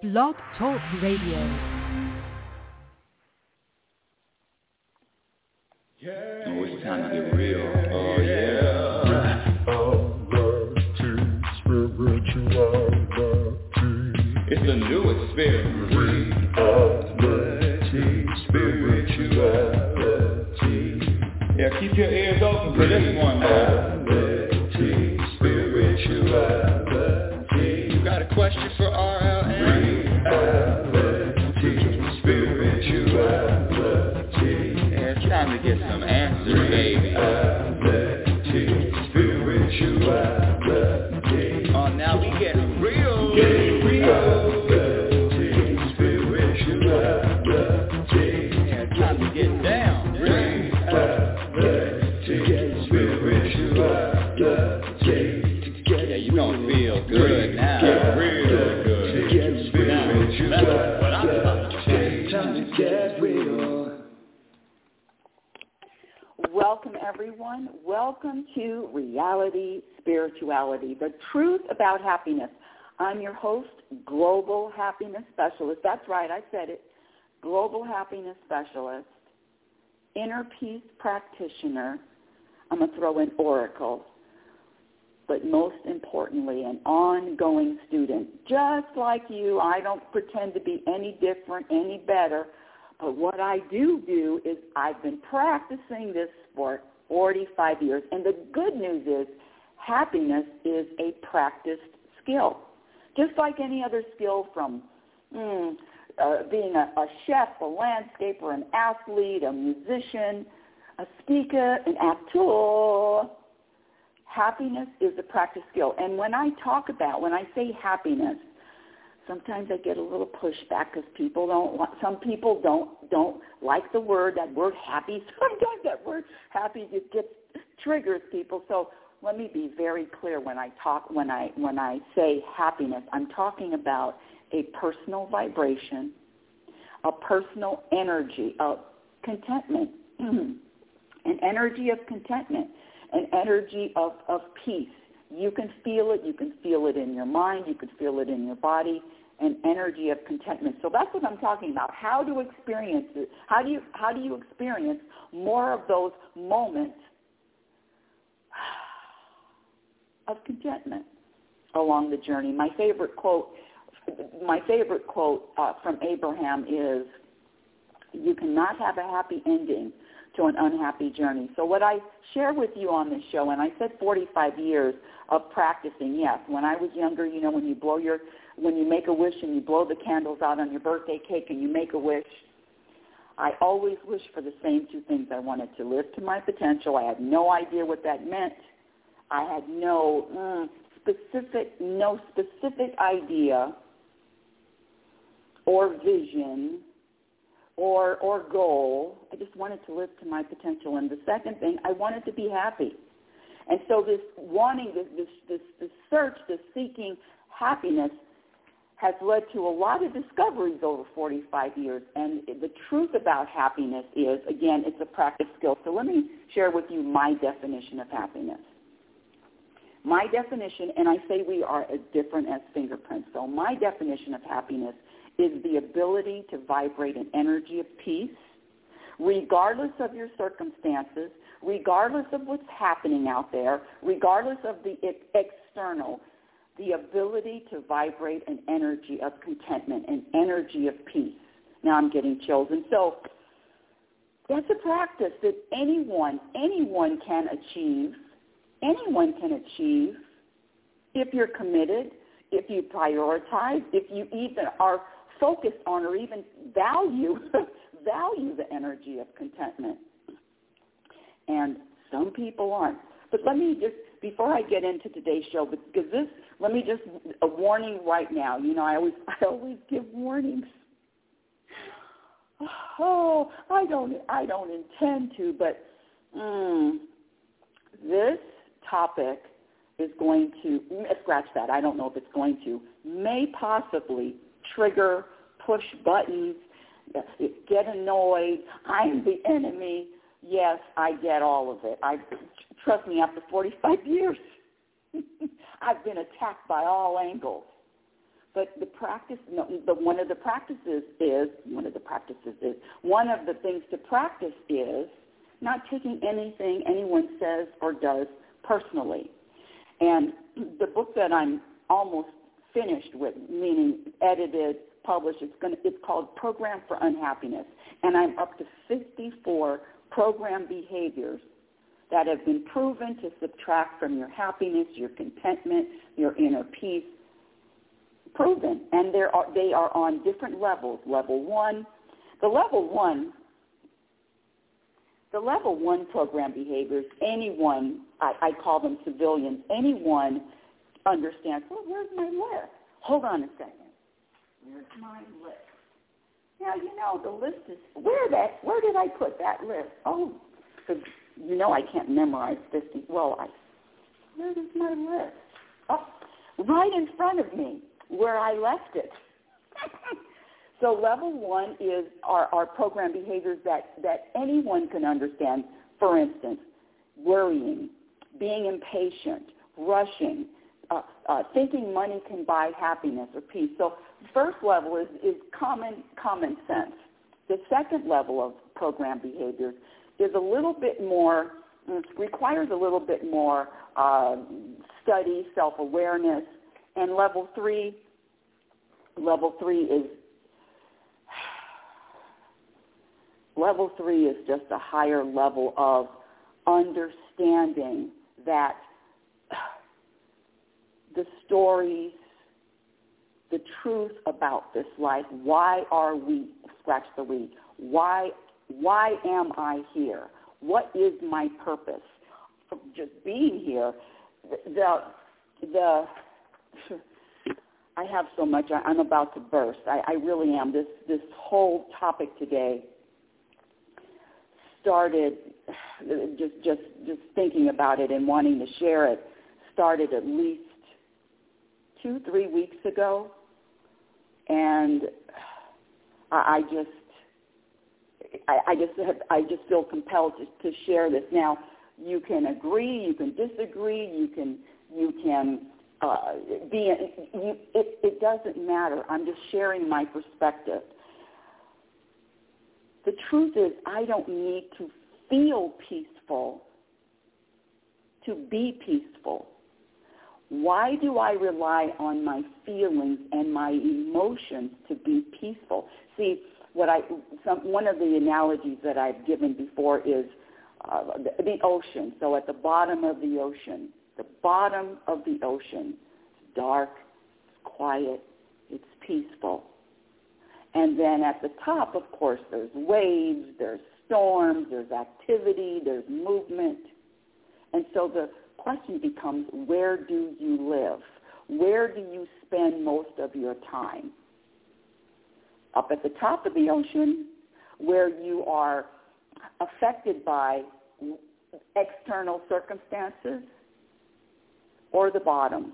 Blog Talk Radio. Oh, it's time to get real. Oh, yeah. It's the new experience. Spirituality. Yeah, keep your ears open for this one now. Spirituality. You got a question for RLN? Spirituality. Yeah, it's time to get some answers, baby. Spirituality. Oh, now we getting real. Getting real. Spirituality. Yeah, it's time to get down. Yeah, you gonna feel good now. Real good. Now, that's what I'm talking about. Time to get real. Welcome, everyone. Welcome to Reality Spirituality, the truth about happiness. I'm your host, Global Happiness Specialist. That's right, I said it. Global Happiness Specialist, Inner Peace Practitioner. I'm going to throw in Oracle. But most importantly, an ongoing student. Just like you, I don't pretend to be any different, any better. But what I do is I've been practicing this for 45 years. And the good news is happiness is a practiced skill. Just like any other skill, from being a chef, a landscaper, an athlete, a musician, a speaker, an actor. Happiness is a practice skill. And when I say happiness, sometimes I get a little pushback because some people don't like that word happy. Sometimes that word happy just triggers people. So let me be very clear when I say happiness. I'm talking about a personal vibration, a personal energy of contentment, an energy of contentment, an energy of peace. You can feel it. You can feel it in your mind. You can feel it in your body, an energy of contentment. So that's what I'm talking about. How to experience it. How do you experience more of those moments of contentment along the journey? My favorite quote from Abraham is, "You cannot have a happy ending to an unhappy journey." So what I share with you on this show, and I said 45 years of practicing, yes. When I was younger, when you make a wish and you blow the candles out on your birthday cake and you make a wish, I always wished for the same two things. I wanted to live to my potential. I had no idea what that meant. I had no specific idea or vision or goal. I just wanted to live to my potential. And the second thing, I wanted to be happy. And so this search, this seeking happiness has led to a lot of discoveries over 45 years. And the truth about happiness is, again, it's a practice skill. So let me share with you my definition of happiness. My definition, and I say we are as different as fingerprints. So my definition of happiness is the ability to vibrate an energy of peace, regardless of your circumstances, regardless of what's happening out there, regardless of the external, the ability to vibrate an energy of contentment, an energy of peace. Now I'm getting chills. And so that's a practice that anyone can achieve. Anyone can achieve if you're committed, if you prioritize, if you even are focused on or even value the energy of contentment. And some people aren't. But let me just, before I get into today's show, a warning right now. I always give warnings. Oh, I don't intend to, but this topic is going to, scratch that, I don't know if it's going to, may possibly trigger, push buttons, get annoyed, I'm the enemy. Yes, I get all of it. Trust me, after 45 years, I've been attacked by all angles. But the practice, no, one of the things to practice is not taking anything anyone says or does personally. And the book that I'm almost finished with, meaning edited, published, it's called Program for Unhappiness. And I'm up to 54 program behaviors that have been proven to subtract from your happiness, your contentment, your inner peace. Proven. And they are on different levels. Level 1, the level 1 program behaviors, anyone, I call them civilians, anyone understands, well, where's my list? Hold on a second. Where's my list? Now, the list is, where did I put that list? Oh, because I can't memorize 50. Well, where is my list? Oh, right in front of me, where I left it. So level 1 is our program behaviors that anyone can understand. For instance, worrying, being impatient, rushing, thinking money can buy happiness or peace. So first level is common sense. The second level of program behaviors is a little bit more, requires a little bit more study, self-awareness. And level 3 is just a higher level of understanding that the stories, the truth about this life, why are we, scratch the we, why am I here? What is my purpose? Just being here, I have so much. I'm about to burst. I really am. This whole topic today started just thinking about it and wanting to share it. Started at least 2-3 weeks ago, and I just feel compelled to share this. Now, you can agree, you can disagree, you can it doesn't matter. I'm just sharing my perspective. The truth is, I don't need to feel peaceful to be peaceful. Why do I rely on my feelings and my emotions to be peaceful? See, one of the analogies that I've given before is the ocean. So at the bottom of the ocean, it's dark, it's quiet, it's peaceful. And then at the top, of course, there's waves, there's storms, there's activity, there's movement. And so the question becomes, where do you live? Where do you spend most of your time? Up at the top of the ocean, where you are affected by external circumstances, or the bottom?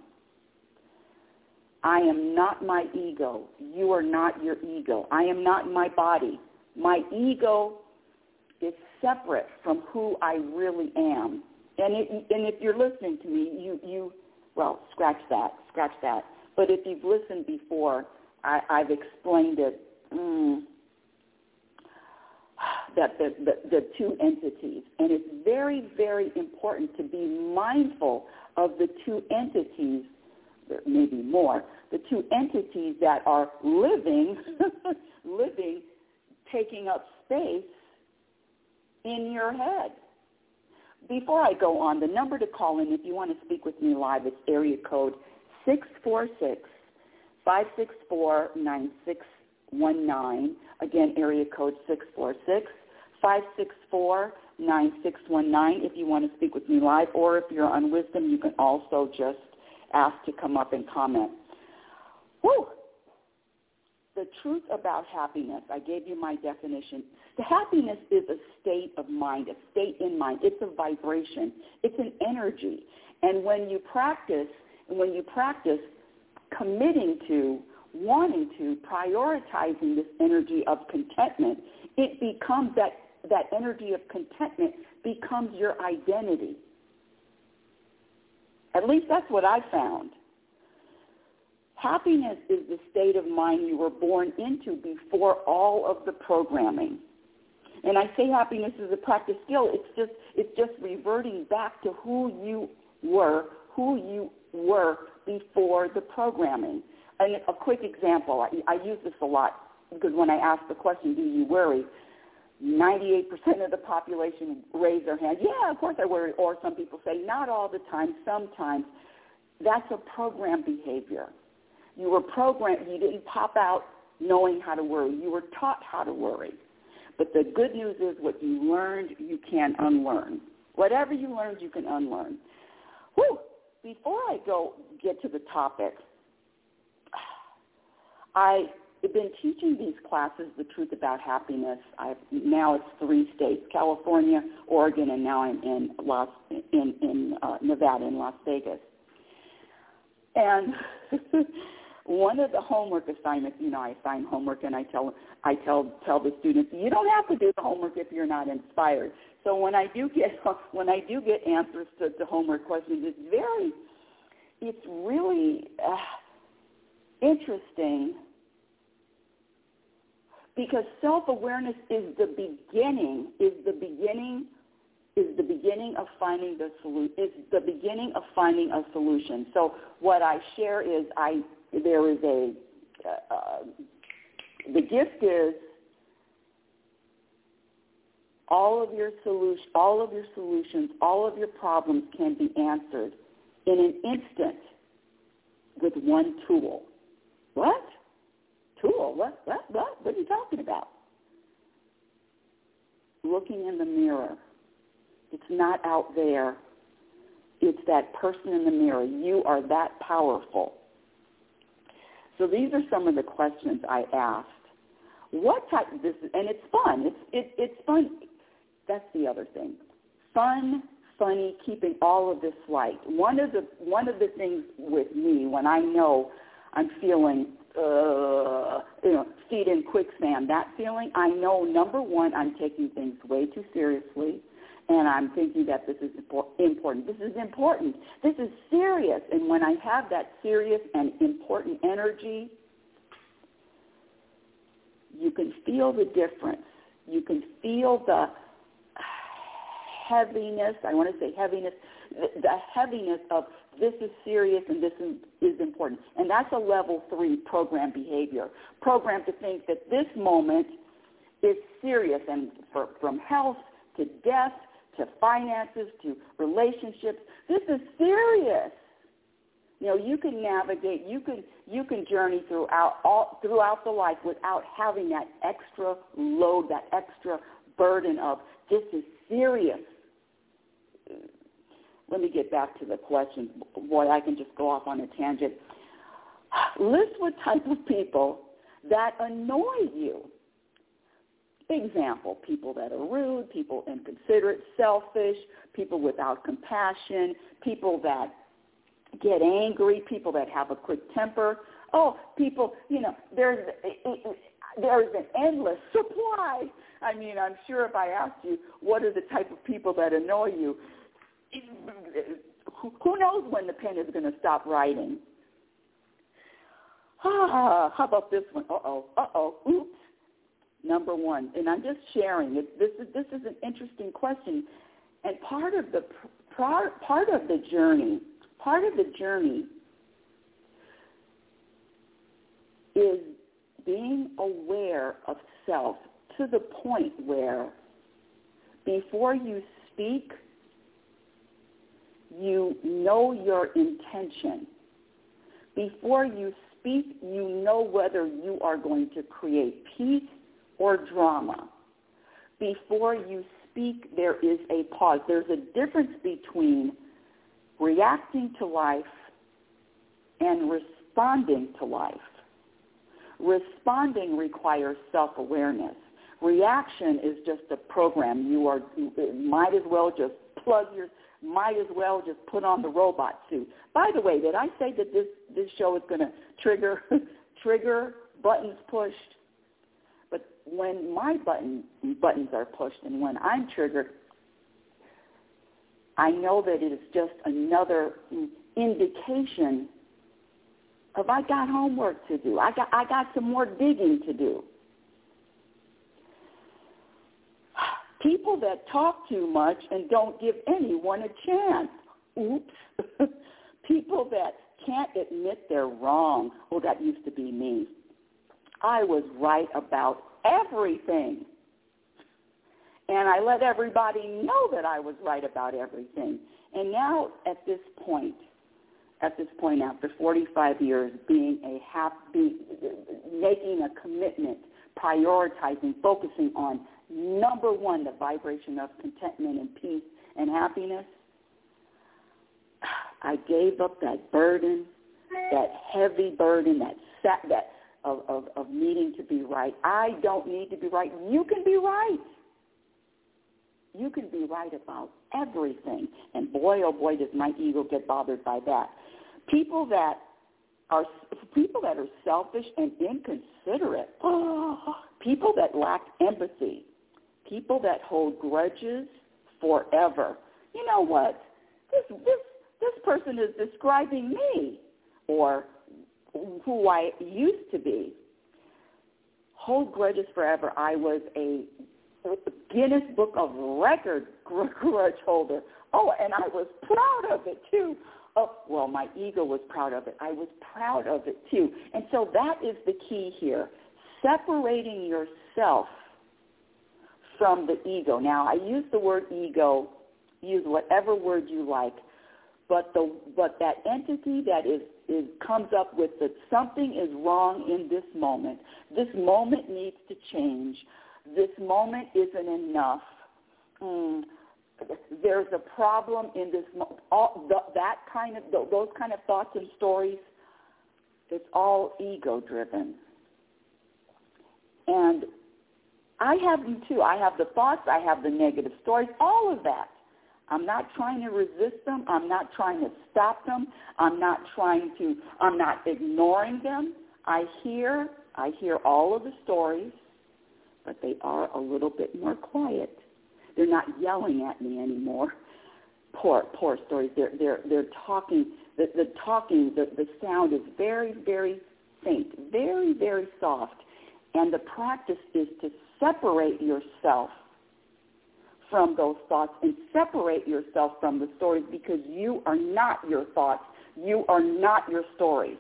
I am not my ego. You are not your ego. I am not my body. My ego is separate from who I really am. And if you're listening to me, you scratch that. But if you've listened before, I've explained it, that the two entities. And it's very, very important to be mindful of the two entities, maybe more, the two entities that are living, taking up space in your head. Before I go on, the number to call in if you want to speak with me live is area code 646-564-9619. Again, area code 646-564-9619 if you want to speak with me live, or if you're on Wisdom, you can also just ask to come up and comment. Whew. The truth about happiness, I gave you my definition. The happiness is a state of mind, a state in mind. It's a vibration. It's an energy. And when you practice committing to, wanting to, prioritizing this energy of contentment, it becomes that energy of contentment becomes your identity. At least that's what I found. Happiness is the state of mind you were born into before all of the programming. And I say happiness is a practice skill. It's just reverting back to who you were before the programming. And a quick example, I use this a lot because when I ask the question, do you worry, 98% of the population raise their hand. Yeah, of course I worry. Or some people say, not all the time, sometimes. That's a programmed behavior. You were programmed. You didn't pop out knowing how to worry. You were taught how to worry. But the good news is what you learned, you can unlearn. Whatever you learned, you can unlearn. Whew. Before I get to the topic, I've been teaching these classes, The Truth About Happiness. Now it's 3 states, California, Oregon, and now I'm in Nevada, in Las Vegas. And one of the homework assignments, I assign homework, and I tell the students, you don't have to do the homework if you're not inspired. So when I do get answers to homework questions, it's really interesting because self-awareness is the beginning of finding a solution. So what I share is the gift is all of your solutions, all of your problems can be answered in an instant with one tool. What? Tool? What? What are you talking about? Looking in the mirror. It's not out there. It's that person in the mirror. You are that powerful. So these are some of the questions I asked. What type? And it's fun. It's fun. That's the other thing. Fun, funny, keeping all of this light. One of the things with me when I know I'm feeling feet in quicksand, that feeling, I know, number one, I'm taking things way too seriously, and I'm thinking that this is important. This is important. This is serious. And when I have that serious and important energy, you can feel the difference. You can feel the heaviness, I want to say heaviness, the heaviness of this is serious and this is important. And that's a level 3 program behavior. Programmed to think that this moment is serious, and from health to death to finances to relationships, this is serious. You can navigate, you can journey throughout the life without having that extra load, that extra burden of this is serious. Let me get back to the question. Boy, I can just go off on a tangent. List what type of people that annoy you. Example, people that are rude, people inconsiderate, selfish, people without compassion, people that get angry, people that have a quick temper. Oh, people, there's an endless supply. I mean, I'm sure if I asked you what are the type of people that annoy you, who knows when the pen is going to stop writing? How about this one? Oops. Number one, and I'm just sharing. This is an interesting question, and part of the journey is being aware of self to the point where before you speak, you know your intention. Before you speak, you know whether you are going to create peace or drama. Before you speak, there is a pause. There's a difference between reacting to life and responding to life. Responding requires self-awareness. Reaction is just a program. You might as well just put on the robot suit. By the way, did I say that this show is going to trigger buttons pushed? But when my buttons are pushed and when I'm triggered, I know that it is just another indication I got homework to do. I got some more digging to do. People that talk too much and don't give anyone a chance. Oops. People that can't admit they're wrong. Oh, that used to be me. I was right about everything. And I let everybody know that I was right about everything. And now at this point after 45 years, making a commitment, prioritizing, focusing on, number one, the vibration of contentment and peace and happiness, I gave up that burden, that heavy burden, of needing to be right. I don't need to be right. You can be right. You can be right about everything. And boy, oh boy, does my ego get bothered by that. People that are selfish and inconsiderate, people that lack empathy, people that hold grudges forever. You know what? This person is describing me or who I used to be. Hold grudges forever. I was a Guinness Book of Records grudge holder. Oh, and I was proud of it, too. Oh, well, my ego was proud of it. I was proud of it, too. And so that is the key here, separating yourself from the ego. Now, I use the word ego, use whatever word you like, but that entity that comes up with that something is wrong in this moment. This moment needs to change. This moment isn't enough. There's a problem in this. Those kind of thoughts and stories. It's all ego-driven, and I have them too. I have the thoughts. I have the negative stories. All of that. I'm not trying to resist them. I'm not trying to stop them. I'm not ignoring them. I hear all of the stories, but they are a little bit more quiet. They're not yelling at me anymore. Poor stories. They're talking. The sound is very, very faint, very, very soft. And the practice is to separate yourself from those thoughts and separate yourself from the stories, because you are not your thoughts. You are not your stories.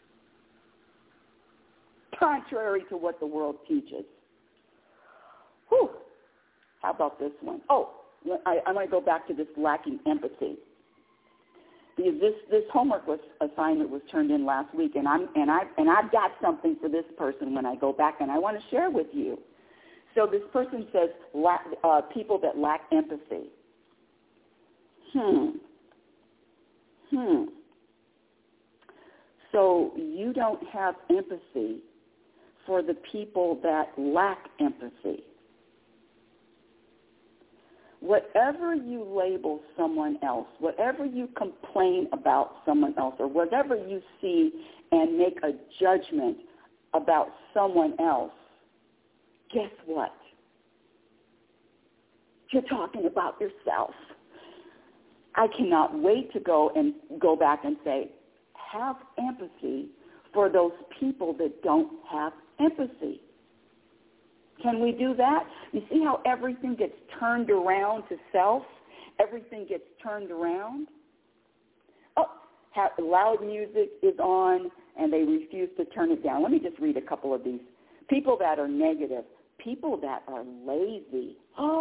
Contrary to what the world teaches. Whew. How about this one? Oh, I'm going to go back to this lacking empathy. Because this homework assignment was turned in last week, and I've got something for this person when I go back, and I want to share with you. So this person says people that lack empathy. So you don't have empathy for the people that lack empathy. Whatever you label someone else, whatever you complain about someone else, or whatever you see and make a judgment about someone else, guess what? You're talking about yourself. I cannot wait to go back and say, have empathy for those people that don't have empathy. Can we do that? You see how everything gets turned around to self? Everything gets turned around? Oh, loud music is on, and they refuse to turn it down. Let me just read a couple of these. People that are negative. People that are lazy.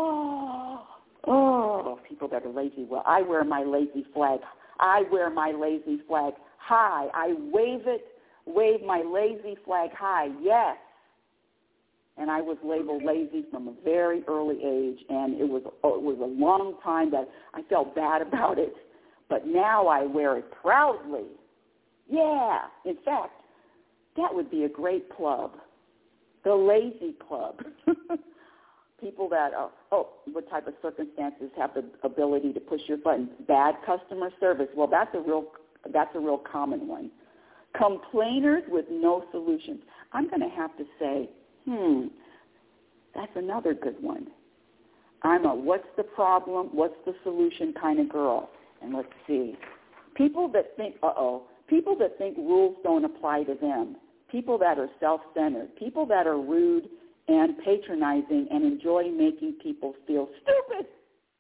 People that are lazy. Well, I wear my lazy flag. I wear my lazy flag high. I wave my lazy flag high. Yes. And I was labeled lazy from a very early age, and it was a long time that I felt bad about it. But now I wear it proudly. Yeah. In fact, that would be a great club. The lazy club. People that what type of circumstances have the ability to push your buttons? Bad customer service. Well, that's a real common one. Complainers with no solutions. I'm going to have to say, that's another good one. I'm a what's the problem, what's the solution kind of girl. And let's see. People that think, people that think rules don't apply to them, people that are self-centered, people that are rude and patronizing and enjoy making people feel stupid.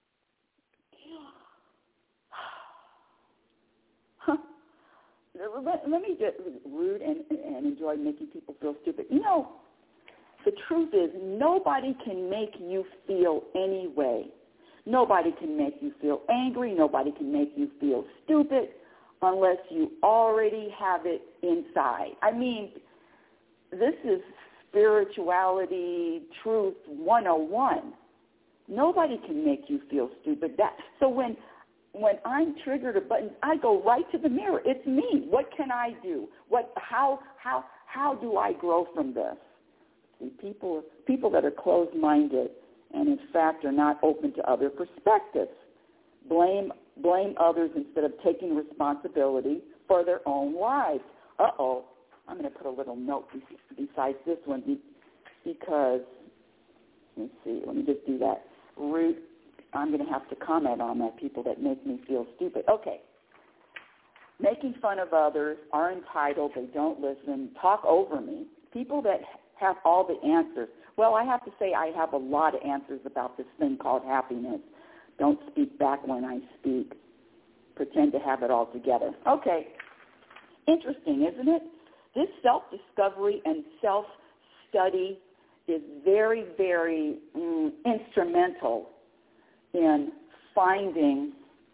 Let me just, rude and enjoy making people feel stupid. You know, the truth is nobody can make you feel any way. Nobody can make you feel angry. Nobody can make you feel stupid unless you already have it inside. I mean, this is spirituality, truth 101. Nobody can make you feel stupid. So when I'm triggered a button, I go right to the mirror. It's me. What can I do? How do I grow from this? See, people that are closed-minded and in fact are not open to other perspectives blame others instead of taking responsibility for their own lives. Uh-oh. I'm going to put a little note besides this one because, let me just do that. Rude. I'm going to have to comment on that, people that make me feel stupid. Okay. Making fun of others, are entitled, they don't listen, talk over me. People that have all the answers. Well, I have to say I have a lot of answers about this thing called happiness. Don't speak back when I speak. Pretend to have it all together. Okay. Interesting, isn't it? This self-discovery and self-study is very, very instrumental in finding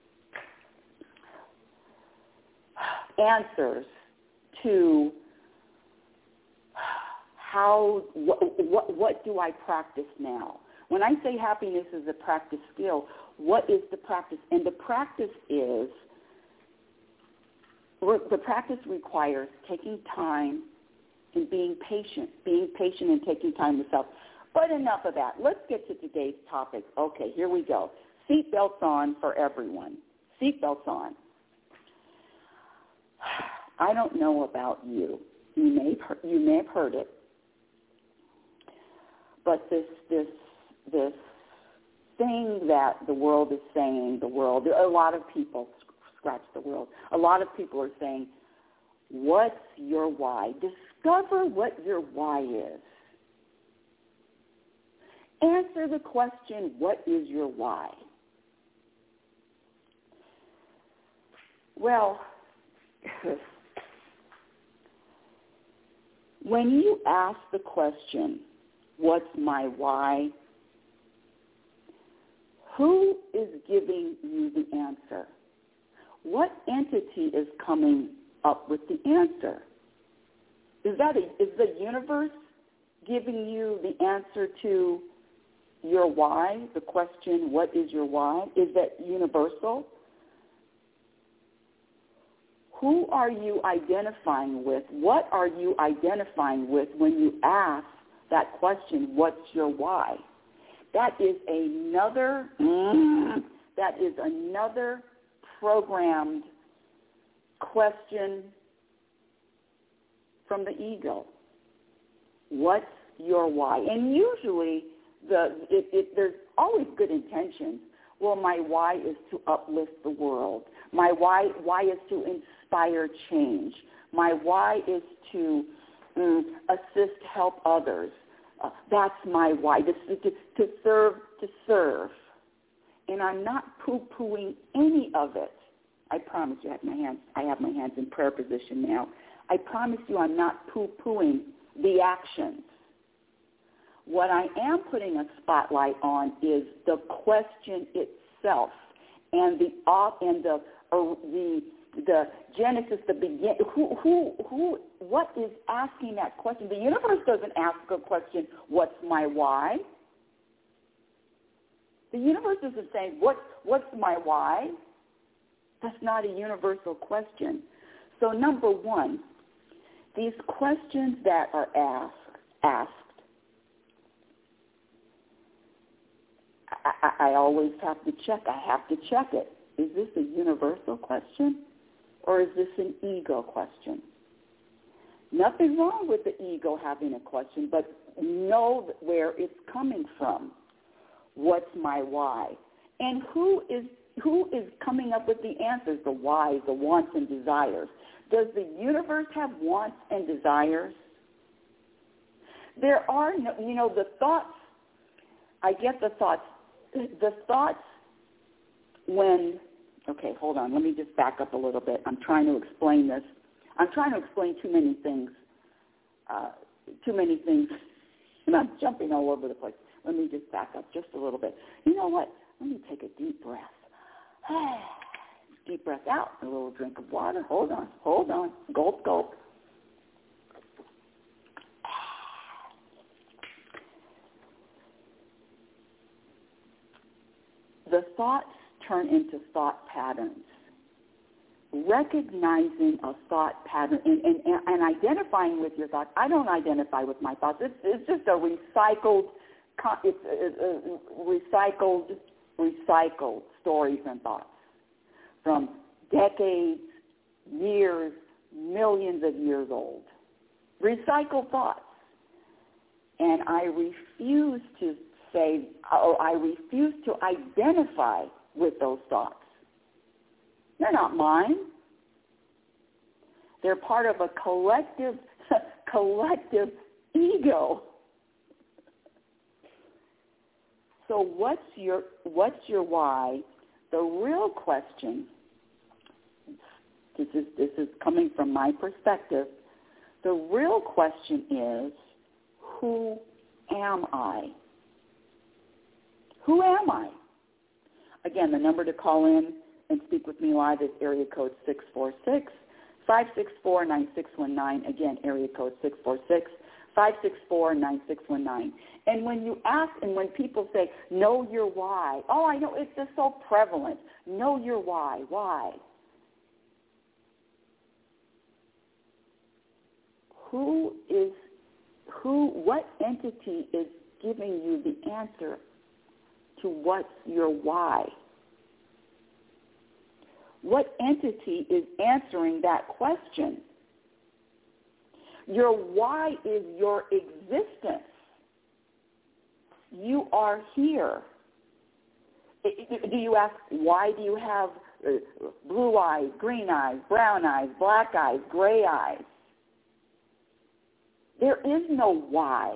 answers to what do I practice now? When I say happiness is a practice skill, what is the practice? And the practice requires taking time and being patient and taking time with self. But enough of that. Let's get to today's topic. Okay, here we go. Seatbelts on for everyone. Seatbelts on. I don't know about you. You may have heard it. But this thing that the world is saying, a lot of people, scratch the world, a lot of people are saying, what's your why? Discover what your why is. Answer the question, what is your why? Well, when you ask the question, what's my why? Who is giving you the answer? What entity is coming up with the answer? Is the universe giving you the answer to your why? The question, what is your why? Is that universal? Who are you identifying with? What are you identifying with when you ask that question, what's your why? That is another programmed question from the ego. What's your why? And usually there's always good intentions. Well, my why is to uplift the world. My why is to inspire change. My why is to assist, help others. That's my why, to serve. And I'm not poo-pooing any of it. I promise you, I have my hands in prayer position now. I promise you I'm not poo-pooing the actions. What I am putting a spotlight on is the question itself and the genesis, the begin. What is asking that question? The universe doesn't ask a question, what's my why? The universe isn't saying, what's my why? That's not a universal question. So number one, these questions that are asked, I always have to check. I have to check it. Is this a universal question or is this an ego question? Nothing wrong with the ego having a question, but know where it's coming from. What's my why? And who is coming up with the answers, the whys, the wants and desires? Does the universe have wants and desires? There are no, the thoughts, I get the thoughts when, okay, hold on, let me just back up a little bit. I'm trying to explain this. I'm trying to explain too many things, and I'm jumping all over the place. Let me just back up just a little bit. You know what? Let me take a deep breath. Deep breath out, a little drink of water. Hold on. Gulp, gulp. The thoughts turn into thought patterns. Recognizing a thought pattern and identifying with your thoughts. I don't identify with my thoughts. It's just a recycled stories and thoughts from decades, years, millions of years old. Recycled thoughts. And I refuse to identify with those thoughts. They're not mine. They're part of a collective ego. So what's your why? The real question, this is coming from my perspective, the real question is, who am I? Who am I? Again, the number to call in and speak with me live is area code 646-564-9619. Again, area code 646-564-9619. And when you ask, and when people say, know your why, oh, I know, it's just so prevalent. Know your why. Why? What entity is giving you the answer to what's your why? What entity is answering that question? Your why is your existence. You are here. Do you ask, why do you have blue eyes, green eyes, brown eyes, black eyes, gray eyes? There is no why.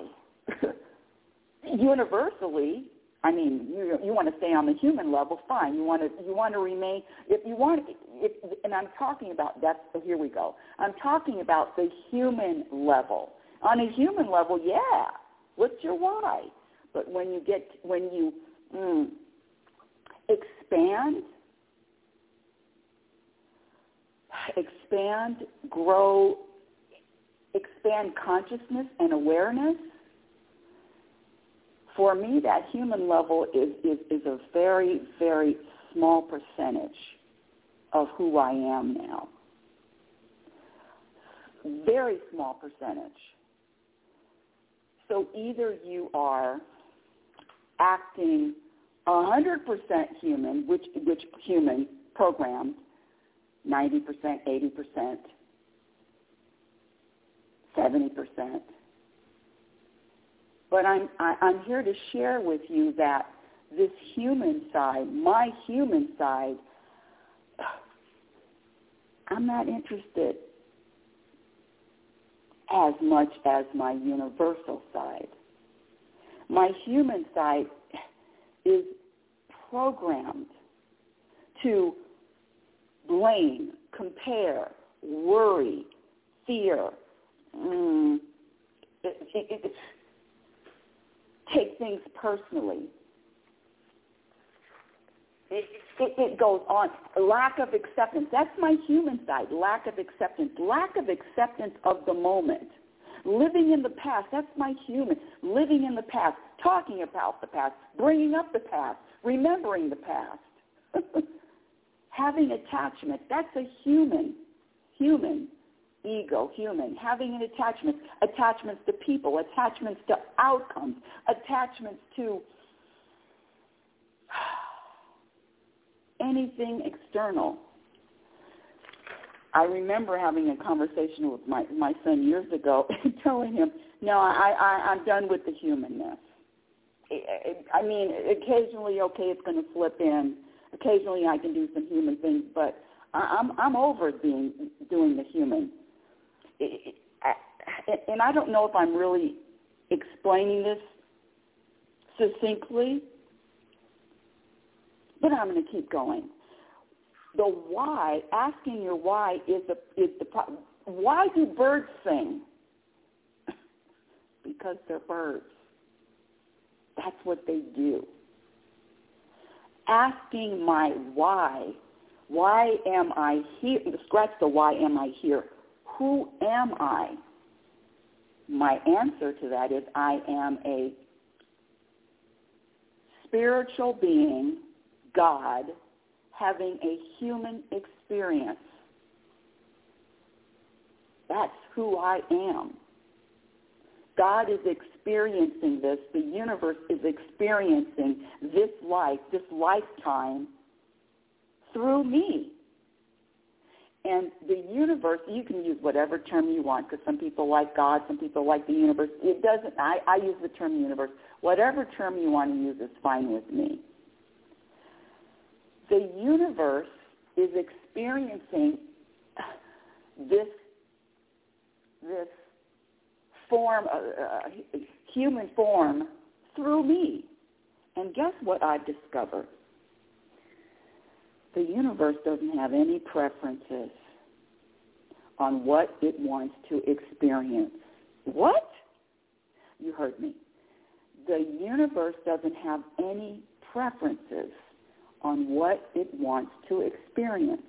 Universally, I mean, you want to stay on the human level, fine. You want to remain. And I'm talking about here we go. I'm talking about the human level. On a human level, yeah. What's your why? But when you expand, grow, expand consciousness and awareness. For me, that human level is a very, very small percentage of who I am now. Very small percentage. So either you are acting 100% human, which human programmed, 90%, 80%, 70%. But I'm here to share with you that this human side, my human side, I'm not interested as much as my universal side. My human side is programmed to blame, compare, worry, fear, take things personally. It goes on. Lack of acceptance. That's my human side. Lack of acceptance. Lack of acceptance of the moment. Living in the past. That's my human. Living in the past. Talking about the past. Bringing up the past. Remembering the past. Having attachment. That's a human ego, human. Having an attachment. Attachments to people. Attachments to outcomes. Attachments to anything external. I remember having a conversation with my son years ago and telling him, no, I'm done with the humanness. I mean, occasionally, okay, it's going to slip in. Occasionally I can do some human things, but I'm over doing the human. And I don't know if I'm really explaining this succinctly, but I'm going to keep going. The why, asking your why is the problem. Why do birds sing? Because they're birds. That's what they do. Asking my why am I here? Scratch the why am I here. Who am I? My answer to that is I am a spiritual being, God, having a human experience. That's who I am. God is experiencing this. The universe is experiencing this life, this lifetime, through me. And the universe, you can use whatever term you want, because some people like God, some people like the universe. It doesn't, I use the term universe. Whatever term you want to use is fine with me. The universe is experiencing this form, human form, through me. And guess what I've discovered? The universe doesn't have any preferences on what it wants to experience. What? You heard me. The universe doesn't have any preferences on what it wants to experience.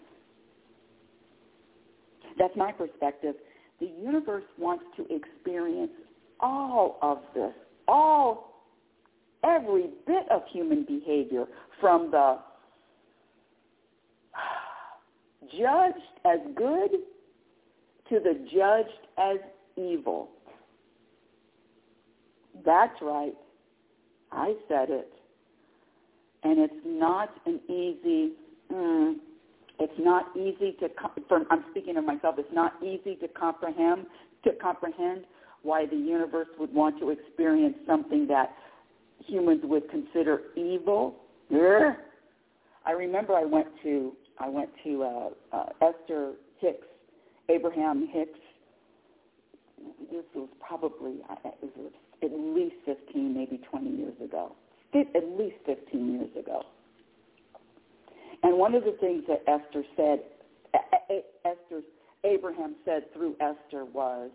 That's my perspective. The universe wants to experience all of this, every bit of human behavior, from the judged as good to the judged as evil. That's right. I said it. And it's not an easy, it's not easy to, I'm speaking of myself, it's not easy to comprehend why the universe would want to experience something that humans would consider evil. I remember I went to Esther Hicks, Abraham Hicks. This was probably at least 15, maybe 20 years ago. At least 15 years ago. And one of the things that Abraham said through Esther was,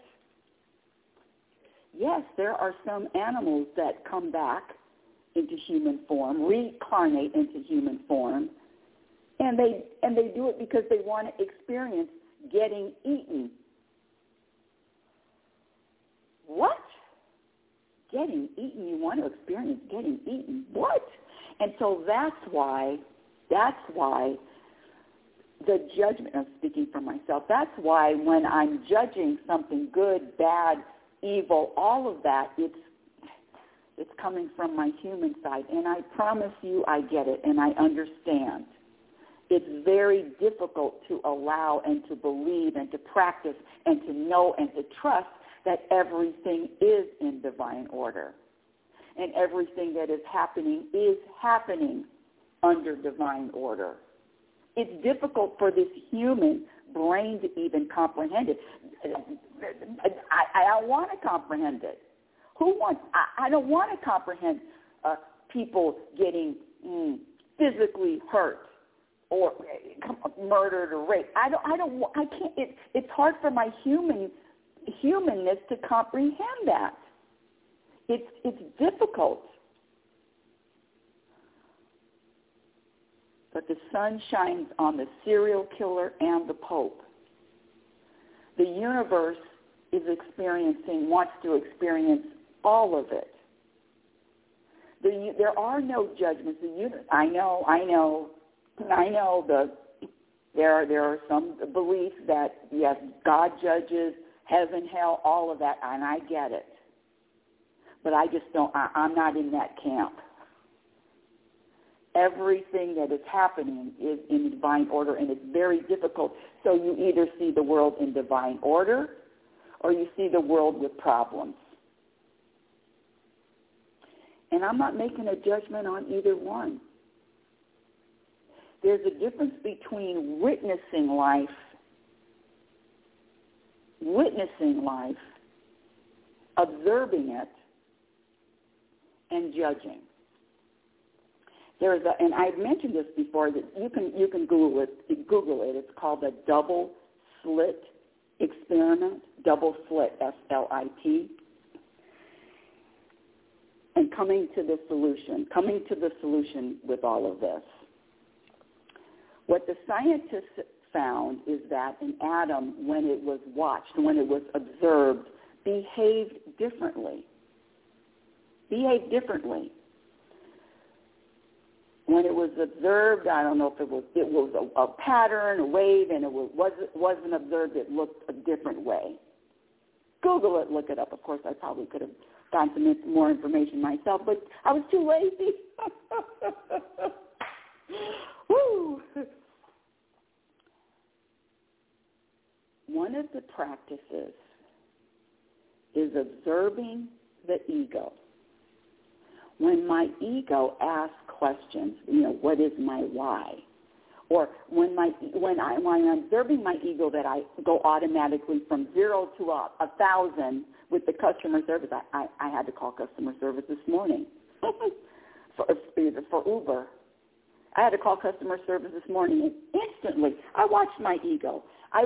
yes, there are some animals that come back into human form, reincarnate into human form, and they do it because they want to experience getting eaten. What? Getting eaten? You want to experience getting eaten? What? And so that's why the judgment, I'm speaking for myself, that's why when I'm judging something good, bad, evil, all of that, it's coming from my human side. And I promise you I get it and I understand. It's very difficult to allow and to believe and to practice and to know and to trust that everything is in divine order. And everything that is happening under divine order. It's difficult for this human brain to even comprehend it. I don't want to comprehend it. I don't want to comprehend people getting physically hurt or murdered or raped. I can't. It's hard for my humanness to comprehend that. It's difficult. But the sun shines on the serial killer and the Pope. The universe wants to experience all of it. There are no judgments. I know. There are some beliefs that, yes, God judges, heaven, hell, all of that, and I get it. But I just don't, I'm not in that camp. Everything that is happening is in divine order, and it's very difficult. So you either see the world in divine order or you see the world with problems. And I'm not making a judgment on either one. there's a difference between witnessing life, observing it, and judging. And I've mentioned this before, that you can Google it. It's called the double slit experiment, double slit, S-L-I-T. And coming to the solution with all of this. What the scientists found is that an atom, when it was watched, when it was observed, behaved differently. When it was observed, I don't know if it was a pattern, a wave, and it wasn't observed, it looked a different way. Google it, look it up. Of course, I probably could have gotten some more information myself, but I was too lazy. Woo! One of the practices is observing the ego. When my ego asks questions, what is my why? Or when I'm observing my ego, that I go automatically from 0 to 1,000 with the customer service. I had to call customer service this morning for Uber. I had to call customer service this morning, and instantly I watched my ego.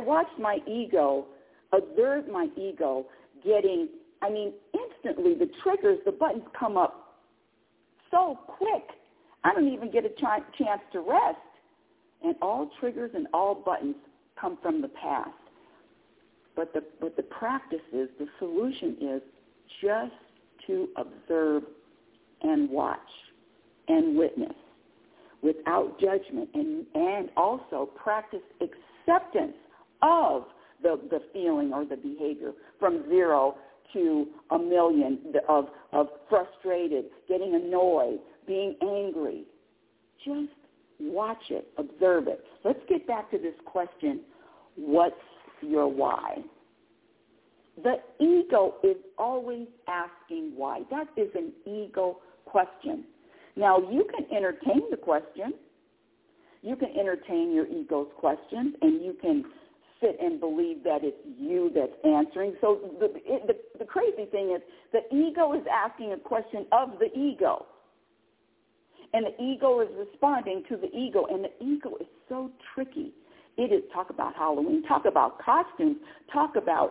Observe my ego instantly the triggers, the buttons come up so quick. I don't even get a chance to rest. And all triggers and all buttons come from the past. But the practice is, the solution is just to observe and watch and witness without judgment, and also practice acceptance of the feeling or the behavior from 0 to 1,000,000 of frustrated, getting annoyed, being angry. Just watch it, observe it. Let's get back to this question, what's your why? The ego is always asking why. That is an ego question. Now, you can entertain the question. You can entertain your ego's questions, and you can sit and believe that it's you that's answering. So the crazy thing is, the ego is asking a question of the ego. And the ego is responding to the ego, and the ego is so tricky. It is, talk about Halloween, talk about costumes, talk about,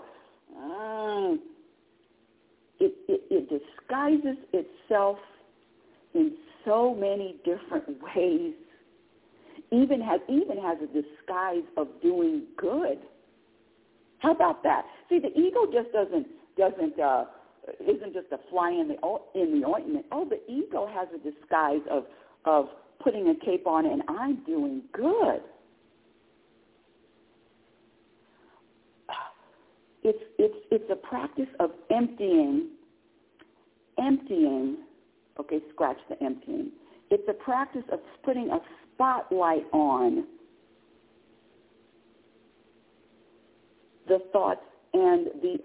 it disguises itself in so many different ways. Even has a disguise of doing good. How about that? See, the ego just isn't just a fly in the ointment. Oh, the ego has a disguise of putting a cape on, and I'm doing good. It's a practice of emptying. Okay, scratch the emptying. It's a practice of putting a spotlight on the thoughts and the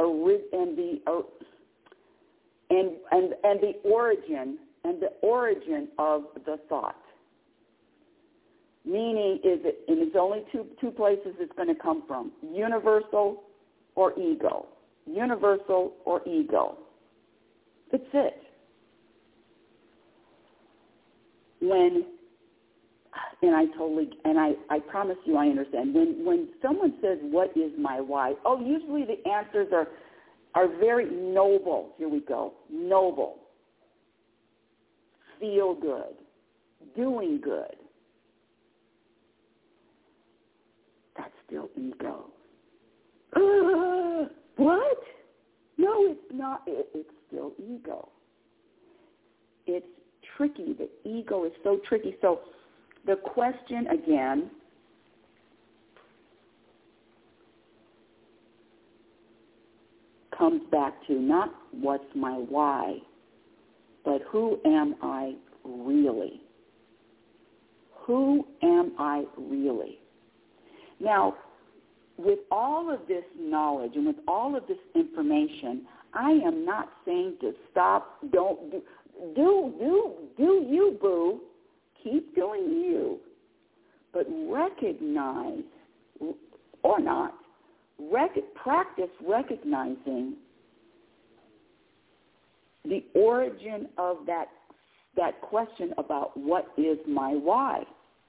origin of the thought. Meaning, it's only two places it's going to come from: universal or ego. Universal or ego. That's it. I promise you I understand. When someone says, what is my why? Oh, usually the answers are very noble. Here we go. Noble. Feel good. Doing good. That's still ego. What? No, it's not. It's still ego. It's tricky. The ego is so tricky. So the question again comes back to not what's my why, but who am I really? Who am I really? Now, with all of this knowledge and with all of this information, I am not saying to stop, don't do you, boo. Keep doing you. but recognize, or not, practice recognizing the origin of that question about what is my why.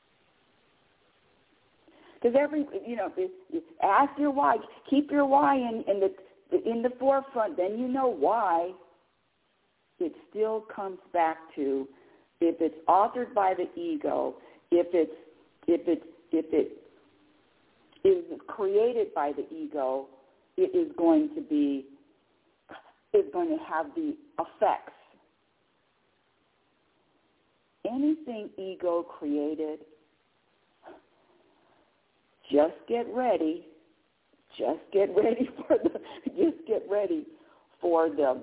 Because ask your why, keep your why in the forefront. Then you know why. It still comes back to, if it's authored by the ego, if it is created by the ego, it is going to have the effects. Anything ego created, just get ready for the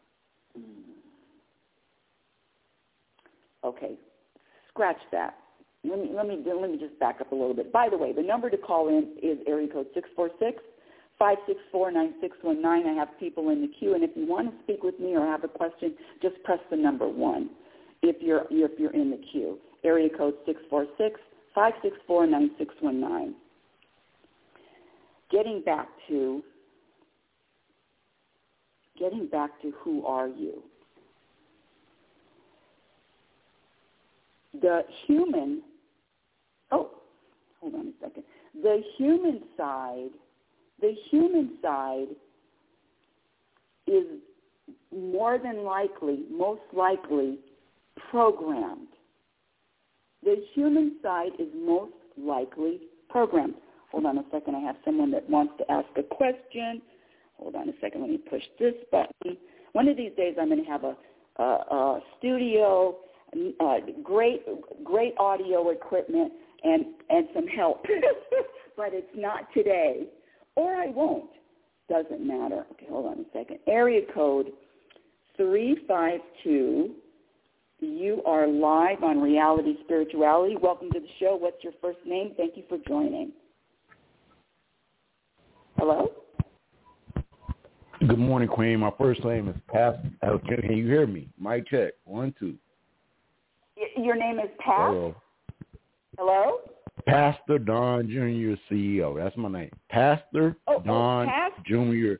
okay, scratch that. Let me just back up a little bit. By the way, the number to call in is area code 646-564-9619. I have people in the queue, and if you want to speak with me or have a question, just press the number 1 if you're in the queue. Area code 646-564-9619. Getting back to who are you? The human side is most likely programmed. The human side is most likely programmed. Hold on a second. I have someone that wants to ask a question. Hold on a second. Let me push this button. One of these days I'm going to have a studio, great audio equipment, and some help. But it's not today. Or I won't. Doesn't matter. Okay, hold on a second. Area code 352. You are live on Reality Spirituality. Welcome to the show. What's your first name? Thank you for joining. Hello? Good morning, Queen. My first name is Pastor. Can you hear me? Mic check. 1, 2. Your name is Pat? Hello? Pastor Don Jr. CEO. That's my name. Pastor Don Jr.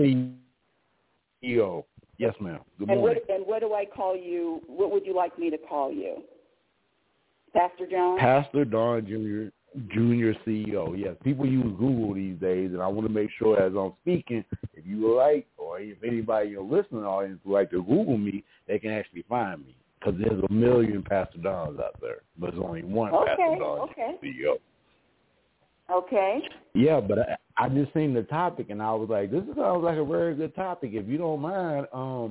CEO. Yes, ma'am. Good morning. And what do I call you? What would you like me to call you? Pastor John? Pastor Don Jr. CEO. Yes, people use Google these days, and I want to make sure as I'm speaking, if you would like, or if anybody in your listening audience would like to Google me, they can actually find me. Because there's a million Pastor Dons out there, but there's only one Pastor Don CEO. Okay. Yeah, but I just seen the topic, and I was like, this sounds like a very good topic. If you don't mind,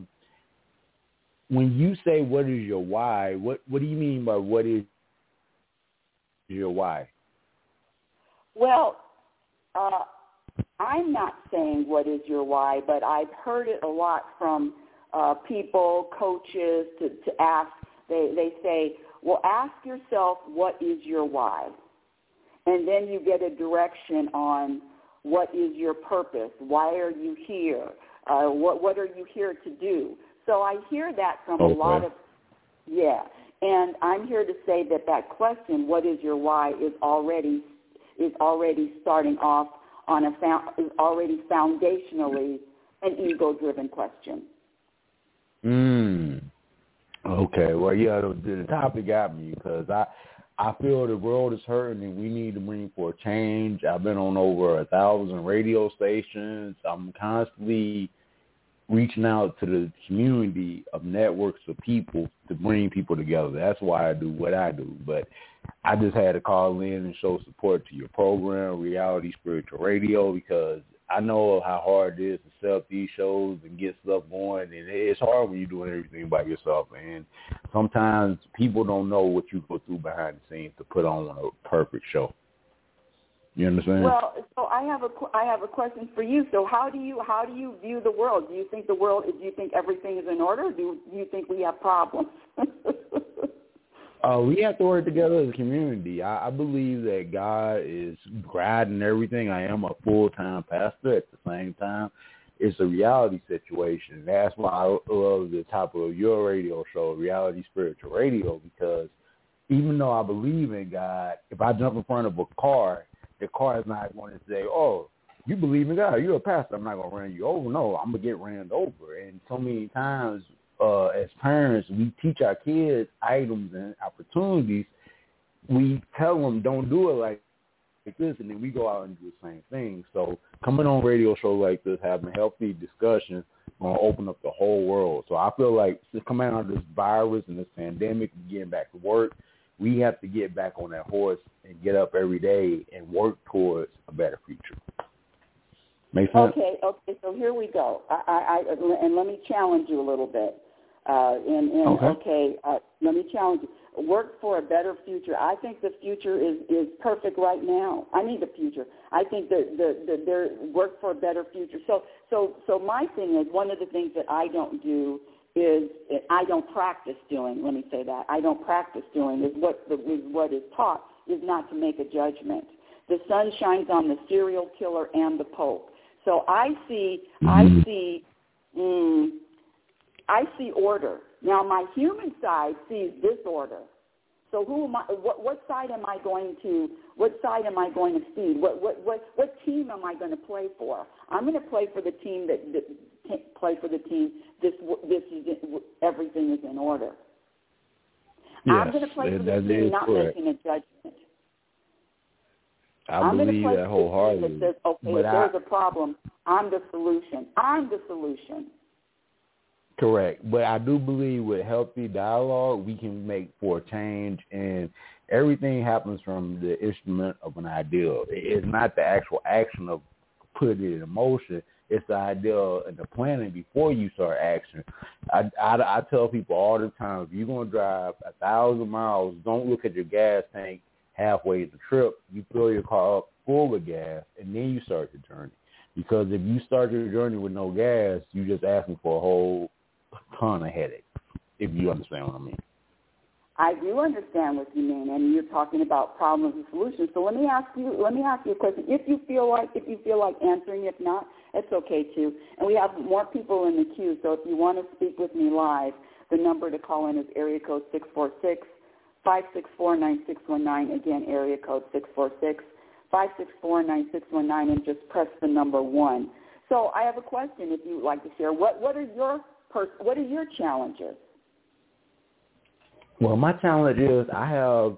when you say what is your why, what do you mean by what is your why? Well, I'm not saying what is your why, but I've heard it a lot from people, coaches, to ask. They say, well, ask yourself, what is your why? And then you get a direction on what is your purpose, why are you here, what are you here to do. So I hear that from a lot of, and I'm here to say that question, what is your why, is already starting off on is already foundationally an ego-driven question. Okay. Well, yeah, the topic got me because I feel the world is hurting and we need to bring for a change. I've been on over 1,000 radio stations. I'm constantly reaching out to the community of networks of people to bring people together. That's why I do what I do. But I just had to call in and show support to your program, Reality Spiritual Radio, because I know how hard it is to set up these shows and get stuff going, and it's hard when you're doing everything by yourself. And sometimes people don't know what you go through behind the scenes to put on a perfect show. You understand? Well, so I have a question for you. So how do you view the world? Do you think everything is in order? Or do you think we have problems? We have to work together as a community. I believe that God is guiding everything. I am a full-time pastor at the same time. It's a reality situation. That's why I love the topic of your radio show, Reality Spiritual Radio, because even though I believe in God, if I jump in front of a car, the car is not going to say, oh, you believe in God, you're a pastor, I'm not going to run you over. No, I'm going to get ran over. And so many times as parents, we teach our kids items and opportunities. We tell them don't do it like this, and then we go out and do the same thing. So coming on radio shows like this, having healthy discussions, going to open up the whole world. So I feel like coming out of this virus and this pandemic and getting back to work, we have to get back on that horse and get up every day and work towards a better future. Make sense? Okay, so here we go. And let me challenge you a little bit. Let me challenge you. Work for a better future. I think the future is perfect right now. I need the future. I think the work for a better future. So my thing is, one of the things that I don't do is I don't practice doing. Let me say that I don't practice doing is what is taught is not to make a judgment. The sun shines on the serial killer and the Pope. So I see order. Now my human side sees disorder. So who am I? What side am I going to? What side am I going to see? What team am I going to play for? I'm going to play for the team that play for the team. This is everything is in order. Yes, I'm going to play for the team, not correct. making a judgment. I believe that wholeheartedly. That says, okay, if there's a problem, I'm the solution. I'm the solution. Correct. But I do believe with healthy dialogue, we can make for change, and everything happens from the instrument of an ideal. It's not the actual action of putting it in motion. It's the idea and the planning before you start action. I tell people all the time, if you're going to drive 1,000 miles, don't look at your gas tank halfway the trip. You fill your car up full of gas, and then you start your journey. Because if you start your journey with no gas, you're just asking for a whole ton of headaches, if you understand what I mean. I do understand what you mean, and you're talking about problems and solutions. So let me ask you a question. If you feel like answering, if not, it's okay too. And we have more people in the queue, so if you want to speak with me live, the number to call in is area code 646-564-9619. Again, area code 646-564-9619, and just press the number 1. So I have a question. If you'd like to share, what are your challenges? Well, my challenge is I have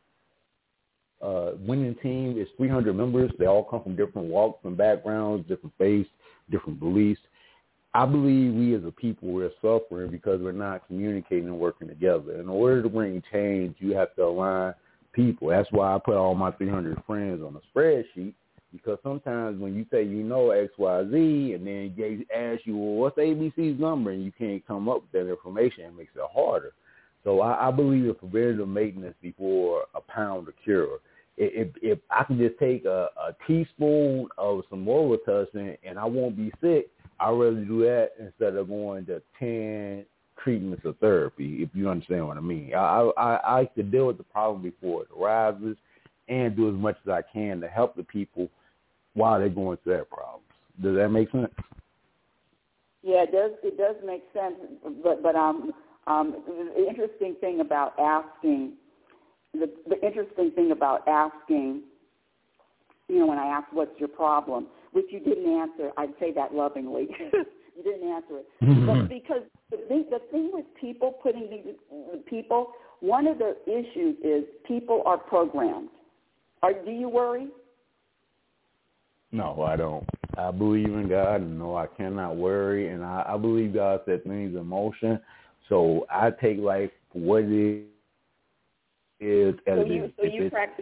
a winning team. It's 300 members. They all come from different walks and backgrounds, different faiths, different beliefs. I believe we as a people, we're suffering because we're not communicating and working together. In order to bring change, you have to align people. That's why I put all my 300 friends on a spreadsheet, because sometimes when you say you know X, Y, Z, and then they ask you, well, what's ABC's number, and you can't come up with that information, it makes it harder. So I believe in preventative maintenance before a pound of cure. If I can just take a teaspoon of some Robitussin and I won't be sick, I'd rather do that instead of going to 10 treatments of therapy, if you understand what I mean. I like to deal with the problem before it arises and do as much as I can to help the people while they're going through their problems. Does that make sense? Yeah, it does make sense, but the interesting thing about asking, when I asked what's your problem, which you didn't answer, I'd say that lovingly. You didn't answer it. But because the thing with people, one of the issues is people are programmed. Do you worry? No, I don't. I believe in God, and no, I cannot worry, and I believe God set things in motion. So I take life for what it is as it is. So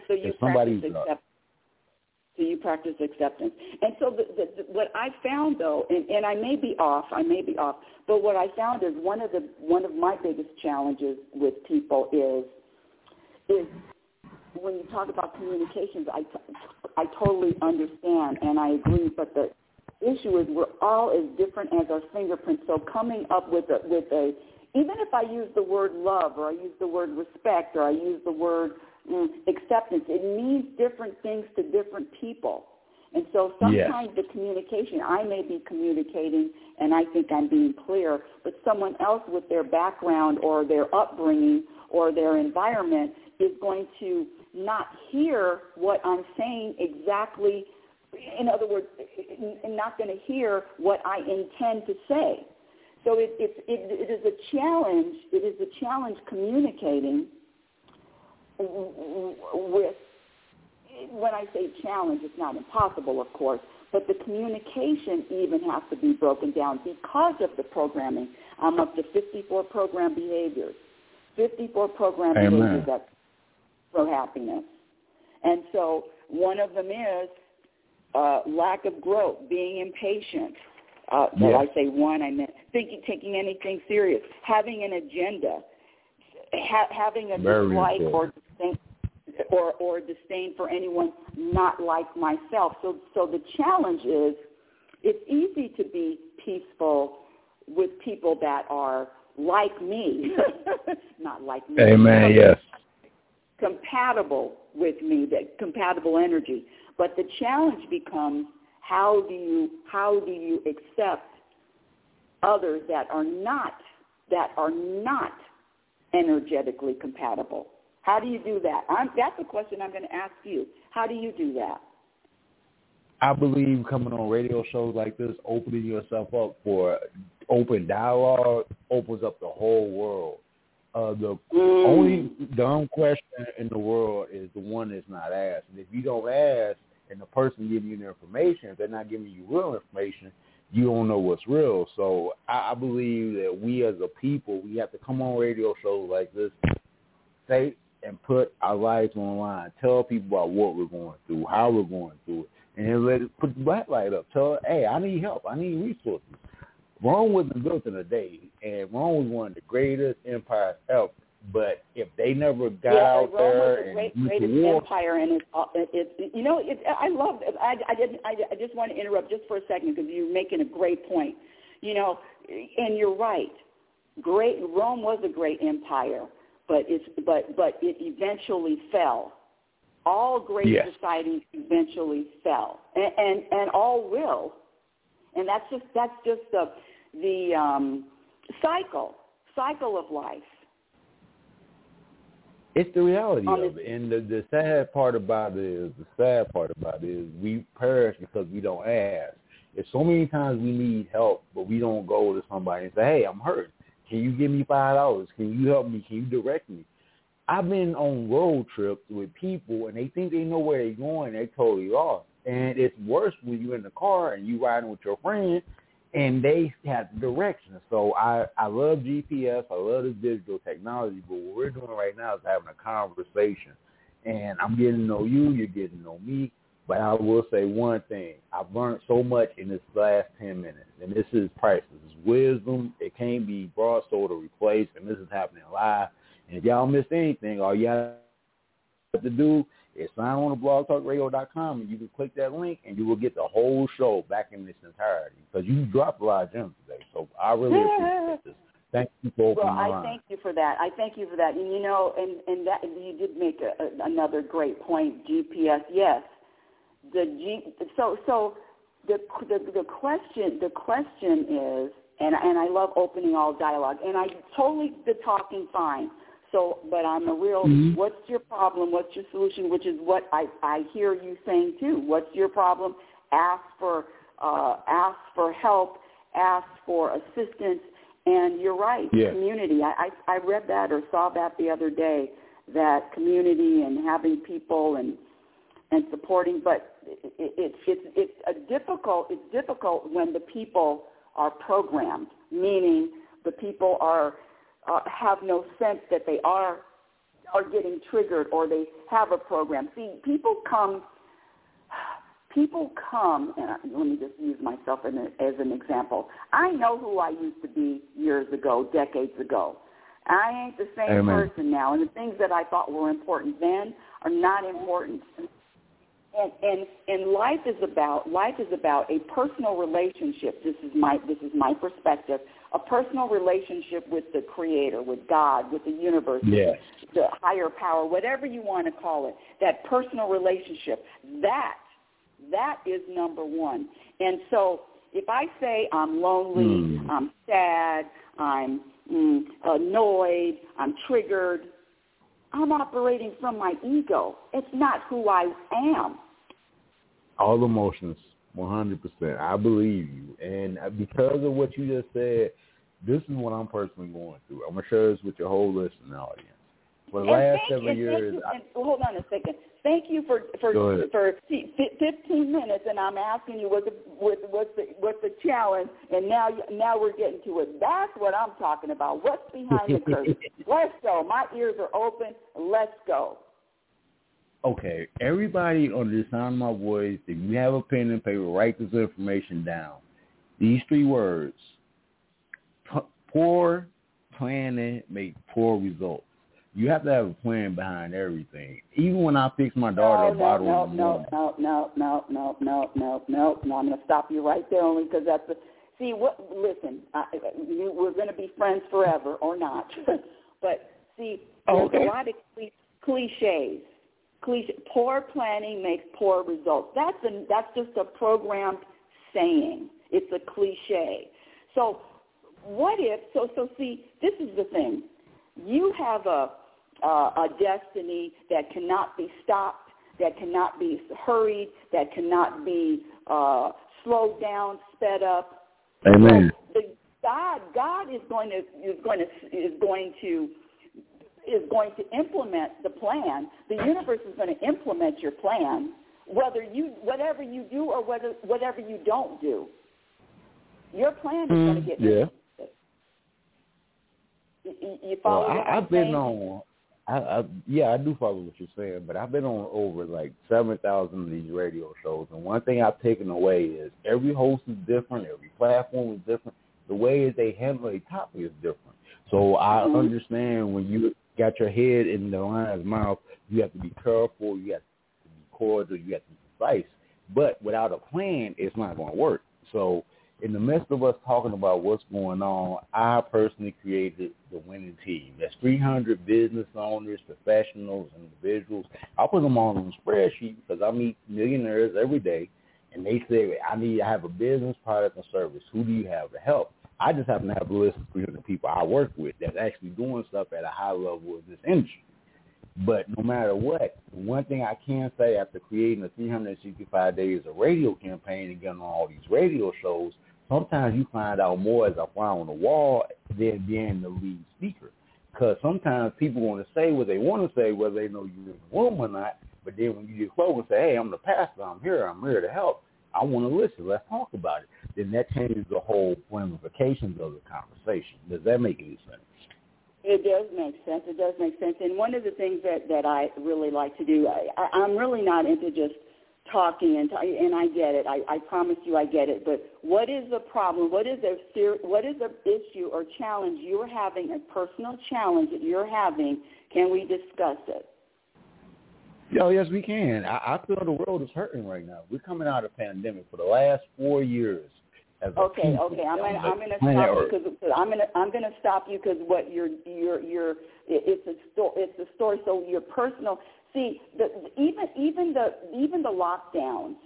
you practice acceptance. And so what I found, though, and I may be off, but what I found is one of my biggest challenges with people is when you talk about communications, I totally understand and I agree, but the issue is we're all as different as our fingerprints. So coming up with a even if I use the word love or I use the word respect or I use the word acceptance, it means different things to different people. And so sometimes the communication, I may be communicating and I think I'm being clear, but someone else with their background or their upbringing or their environment is going to not hear what I'm saying exactly. In other words, not going to hear what I intend to say. So it is a challenge. It is a challenge communicating with. When I say challenge, it's not impossible, of course, but the communication even has to be broken down because of the programming. I'm up to 54 program behaviors, 54 program behaviors that for happiness. And so one of them is lack of growth, being impatient. When I say one, I meant taking anything serious, having an agenda, having a dislike or disdain for anyone not like myself. So the challenge is it's easy to be peaceful with people that are like me, not like me. Amen, yes. Compatible with me, that compatible energy. But the challenge becomes how do you accept others that are not energetically compatible? How do you do that? That's a question I'm going to ask you. How do you do that? I believe coming on radio shows like this, opening yourself up for open dialogue opens up the whole world. The only dumb question in the world is the one that's not asked. And if you don't ask and the person giving you the information, if they're not giving you real information, you don't know what's real. So I believe that we as a people, we have to come on radio shows like this, say and put our lives on the line, tell people about what we're going through, how we're going through it, and then let it put the black light up. Tell, hey, I need help. I need resources. Rome wasn't built in a day, and Rome was one of the greatest empires ever. But if they never got out there and greatest empire, and I love it. I just want to interrupt just for a second because you're making a great point. And you're right. Rome was a great empire. But it eventually fell. All great societies eventually fell, and all will, and that's just the cycle of life. It's the reality of it, and the sad part about it is we perish because we don't ask. It's so many times we need help, but we don't go to somebody and say, "Hey, I'm hurt. Can you give me $5? Can you help me? Can you direct me?" I've been on road trips with people, and they think they know where they're going. They totally lost. And it's worse when you're in the car and you riding with your friend, and they have directions. So I love GPS. I love this digital technology. But what we're doing right now is having a conversation. And I'm getting to know you. You're getting to know me. But I will say one thing. I've learned so much in this last 10 minutes, and this is priceless. It's wisdom. It can't be brought, sold, or replaced, and this is happening live. And if y'all missed anything, all you have to do is sign on to blogtalkradio.com, and you can click that link, and you will get the whole show back in its entirety, because you dropped a lot of gems today. So I really appreciate this. Thank you for opening the line. Thank you for that. And and that you did make another great point. GPS, yes. So the question is, and I love opening all dialogue, and I totally the talking fine. So, but I'm a real. What's your problem? What's your solution? Which is what I hear you saying too. What's your problem? Ask for help. Ask for assistance. And you're right. Yeah. Community. I read that or saw that the other day. That community and having people and supporting, but it's difficult when the people are programmed, meaning the people have no sense that they are getting triggered or they have a program. See, people come, and let me just use myself as an example. I know who I used to be years ago, decades ago. I ain't the same person now, and the things that I thought were important then are not important. And life is about a personal relationship. This is my perspective. A personal relationship with the Creator, with God, with the universe, yes. The higher power, whatever you want to call it. That personal relationship. That is number one. And so if I say I'm lonely, I'm sad, I'm annoyed, I'm triggered, I'm operating from my ego. It's not who I am. All emotions, 100%. I believe you. And because of what you just said, this is what I'm personally going through. I'm going to share this with your whole listening audience. For the last several years... hold on a second. Thank you for 15 minutes, and I'm asking you what's the challenge, and now we're getting to it. That's what I'm talking about. What's behind the curtain? Let's go. My ears are open. Let's go. Okay, everybody under the sound of my voice, if you have a pen and paper, write this information down. These 3 words: poor planning make poor results. You have to have a plan behind everything. Even when I fix my daughter a bottle of water. No. I'm going to stop you right there only because that's the... See, listen, we're going to be friends forever or not. But, see, there's a lot of cliches. Poor planning makes poor results. That's just a programmed saying. It's a cliche. So what if... So see, this is the thing. You have a destiny that cannot be stopped, that cannot be hurried, that cannot be slowed down, sped up. Amen. So God is going to implement the plan. The universe is going to implement your plan, whatever you do or whatever you don't do. Your plan is going to get implemented. You follow what I'm saying? I do follow what you're saying, but I've been on over like 7,000 of these radio shows, and one thing I've taken away is every host is different, every platform is different. The way they handle a topic is different. So I understand when you got your head in the lion's mouth, you have to be careful, you have to be cordial, you have to be precise. But without a plan, it's not going to work. So in the midst of us talking about what's going on, I personally created the winning team. That's 300 business owners, professionals, individuals. I put them all on a spreadsheet because I meet millionaires every day, and they say, I have a business, product, and service. Who do you have to help? I just happen to have a list of 300 people I work with that's actually doing stuff at a high level in this industry. But no matter what, one thing I can say after creating a 365 days of radio campaign and getting on all these radio shows, sometimes you find out more as a fly on the wall than being the lead speaker. Because sometimes people want to say what they want to say, whether they know you're in the room or not. But then when you get close and say, hey, I'm the pastor, I'm here to help, I want to listen, let's talk about it. Then that changes the whole ramifications of the conversation. Does that make any sense? It does make sense. It does make sense. And one of the things that I really like to do, I'm really not into just talking, and I get it. I promise you I get it. But what is the problem? What is the issue or challenge you're having, a personal challenge that you're having? Can we discuss it? Oh, yes, we can. I feel the world is hurting right now. We're coming out of a pandemic for the last 4 years. Okay. I'm going to stop you because I'm going to stop you because what it's a story. So your personal. See, even the lockdowns,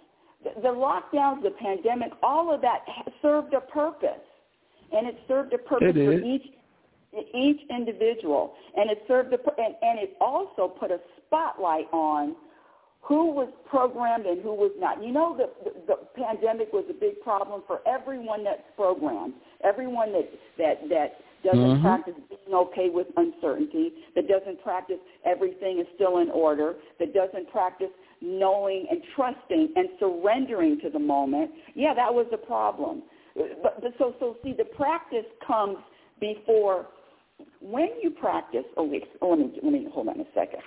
the pandemic, all of that served a purpose, and it served a purpose for each individual, and it served and it also put a spotlight on who was programmed and who was not. You know, the pandemic was a big problem for everyone that's programmed, everyone that doesn't practice being okay with uncertainty, that doesn't practice everything is still in order, that doesn't practice knowing and trusting and surrendering to the moment. Yeah, that was the problem. But so see, the practice comes before. When you practice, let me hold on a second.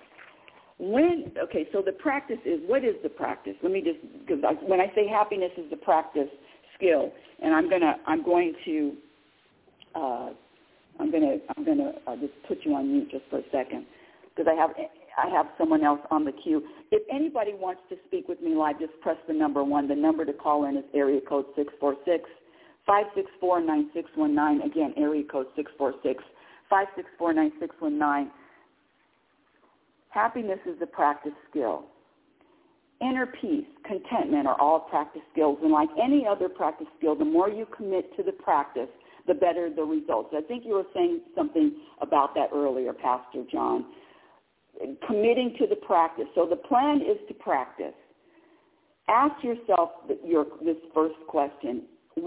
So the practice is, what is the practice? Let me just, because when I say happiness is the practice skill, and I'm going to just put you on mute just for a second, because I have someone else on the queue. If anybody wants to speak with me live, just press the number 1. The number to call in is area code 646-564-9619. Again, area code 646-564-9619. Happiness is a practice skill. inner peace, contentment are all practice skills. And like any other practice skill, the more you commit to the practice, the better the results. I think you were saying something about that earlier, Pastor John. Committing to the practice. So the plan is to practice. Ask yourself this first question.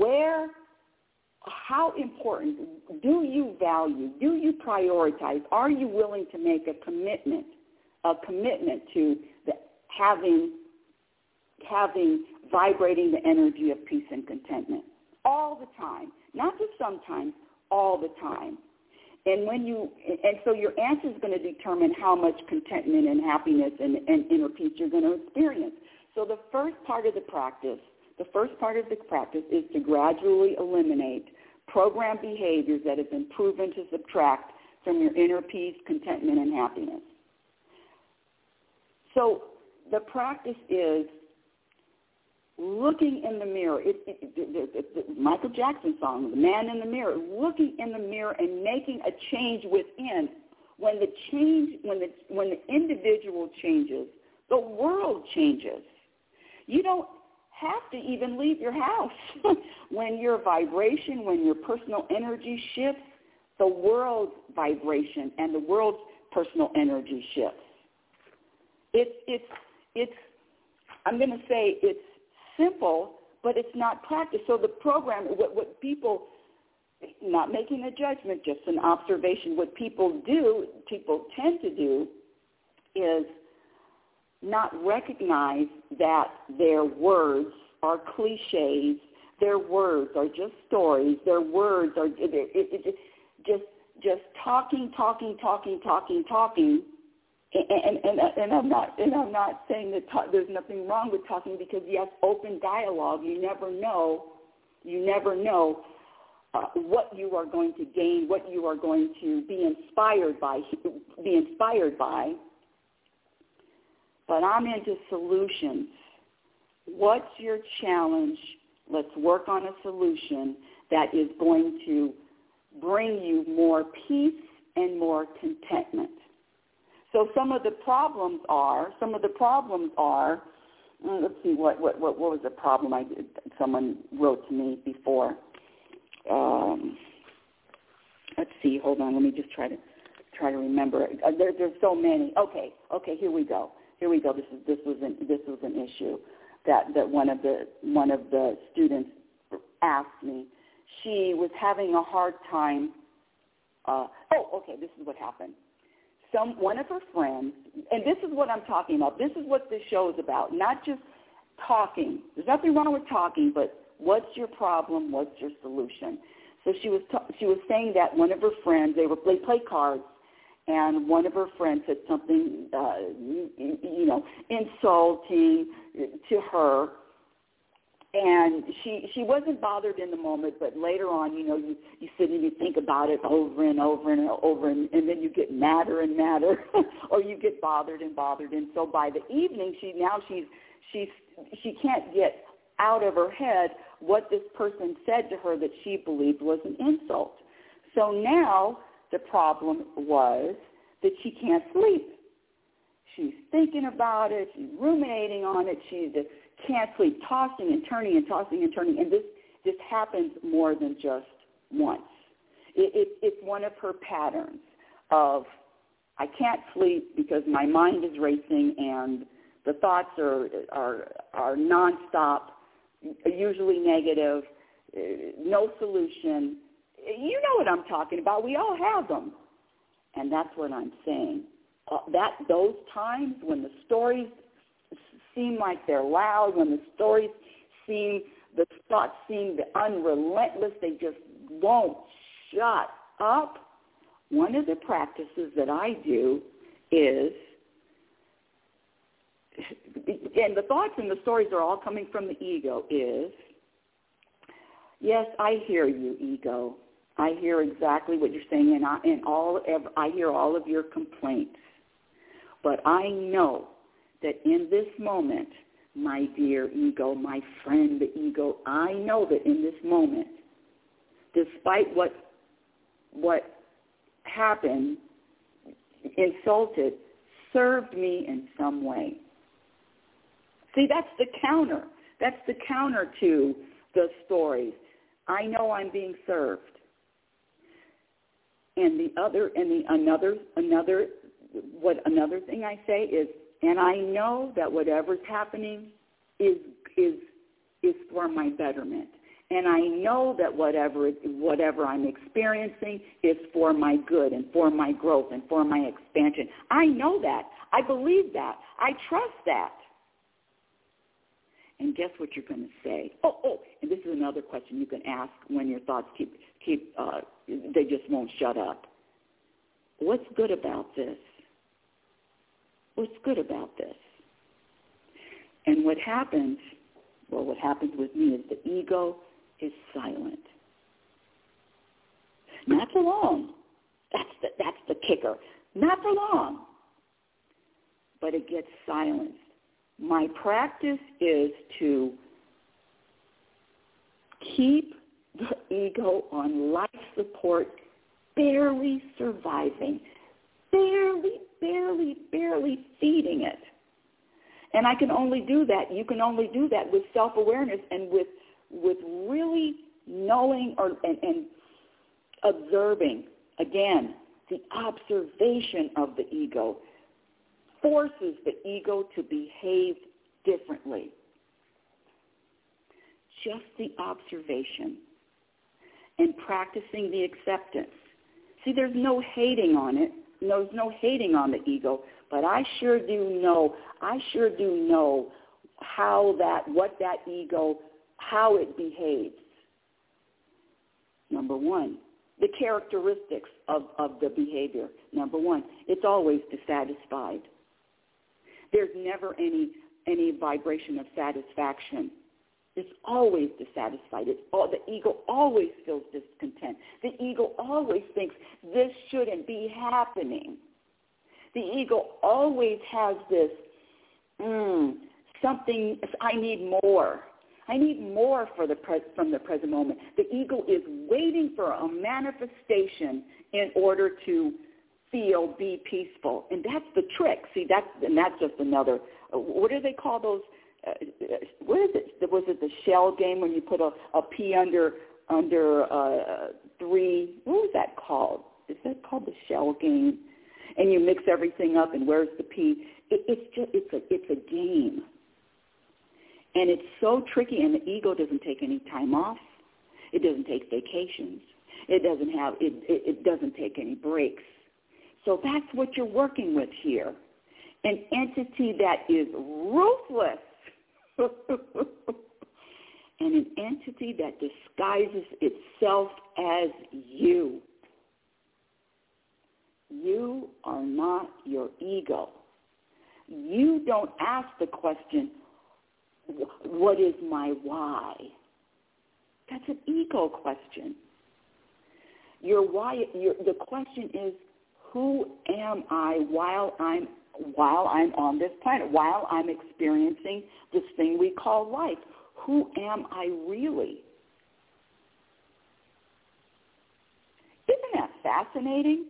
How important do you value, do you prioritize, are you willing to make a commitment to having vibrating the energy of peace and contentment all the time, not just sometimes, all the time. And so your answer is going to determine how much contentment and happiness and inner peace you're going to experience. So the first part of the practice is to gradually eliminate programmed behaviors that have been proven to subtract from your inner peace, contentment, and happiness. So the practice is looking in the mirror. The Michael Jackson song, The Man in the Mirror, looking in the mirror and making a change within. When the individual changes, the world changes. You don't have to even leave your house. When your vibration, when your personal energy shifts, the world's vibration and the world's personal energy shifts. It's I'm going to say it's simple, but it's not practice. So the program, what people, not making a judgment, just an observation, what people tend to do is not recognize that their words are cliches, their words are just stories, their words are just talking. And I'm not saying that there's nothing wrong with talking, because yes, open dialogue. You never know what you are going to gain, what you are going to be inspired by. But I'm into solutions. What's your challenge? Let's work on a solution that is going to bring you more peace and more contentment. So some of the problems are, let's see, what was the problem someone wrote to me before. Let's see, hold on, let me just try to remember. There's so many. Okay, here we go. This was an issue that one of the students asked me. She was having a hard time. This is what happened. One of her friends, and this is what I'm talking about. This is what this show is about, not just talking. There's nothing wrong with talking, but what's your problem? What's your solution? So she was saying that one of her friends, they play cards, and one of her friends said something, insulting to her. And she wasn't bothered in the moment, but later on, you sit and you think about it over and over and over, and then you get madder and madder, or you get bothered. And so by the evening, she can't get out of her head what this person said to her that she believed was an insult. So now the problem was that she can't sleep. She's thinking about it. She's ruminating on it. She just can't sleep, tossing and turning. And this happens more than just once. It's one of her patterns of, I can't sleep because my mind is racing and the thoughts are nonstop, usually negative, no solution. You know what I'm talking about. We all have them. And that's what I'm saying. Those times when the stories seem like they're loud, when the thoughts seem unrelentless, they just won't shut up. One of the practices that I do is, and the thoughts and the stories are all coming from the ego, is, yes, I hear you, ego. I hear exactly what you're saying, and I hear all of your complaints. But I know that in this moment, my dear ego, my friend, the ego, I know that in this moment, despite what happened, insulted, served me in some way. See, that's the counter. That's the counter to the stories. I know I'm being served. And another thing I say is, and I know that whatever's happening is for my betterment. And I know that whatever I'm experiencing is for my good and for my growth and for my expansion. I know that. I believe that. I trust that. And guess what you're going to say? Oh, and this is another question you can ask when your thoughts they just won't shut up. What's good about this? What's good about this? And what happens with me is the ego is silent. Not for long. That's the kicker. Not for long. But it gets silenced. My practice is to keep the ego on life support, barely surviving, barely feeding it. And I can only do that. You can only do that with self-awareness and with really knowing and observing. Again, the observation of the ego forces the ego to behave differently. Just the observation and practicing the acceptance. See, there's no hating on it. There's no hating on the ego, but I sure do know how it behaves. Number one, the characteristics of the behavior. Number one, it's always dissatisfied. There's never any vibration of satisfaction. It's always dissatisfied. The ego always feels discontent. The ego always thinks this shouldn't be happening. The ego always has this, something, I need more. I need more from the present moment. The ego is waiting for a manifestation in order to be peaceful. And that's the trick. See, that's just another, what do they call those? What is it? Was it the shell game when you put a pea under three? What was that called? Is that called the shell game? And you mix everything up, and where's the pea? It's a game, and it's so tricky. And the ego doesn't take any time off. It doesn't take vacations. It doesn't take any breaks. So that's what you're working with here, an entity that is ruthless. And an entity that disguises itself as you. You are not your ego. You don't ask the question, what is my why? That's an ego question. Your why. The question is, who am I while I'm on this planet, while I'm experiencing this thing we call life? Who am I really? Isn't that fascinating?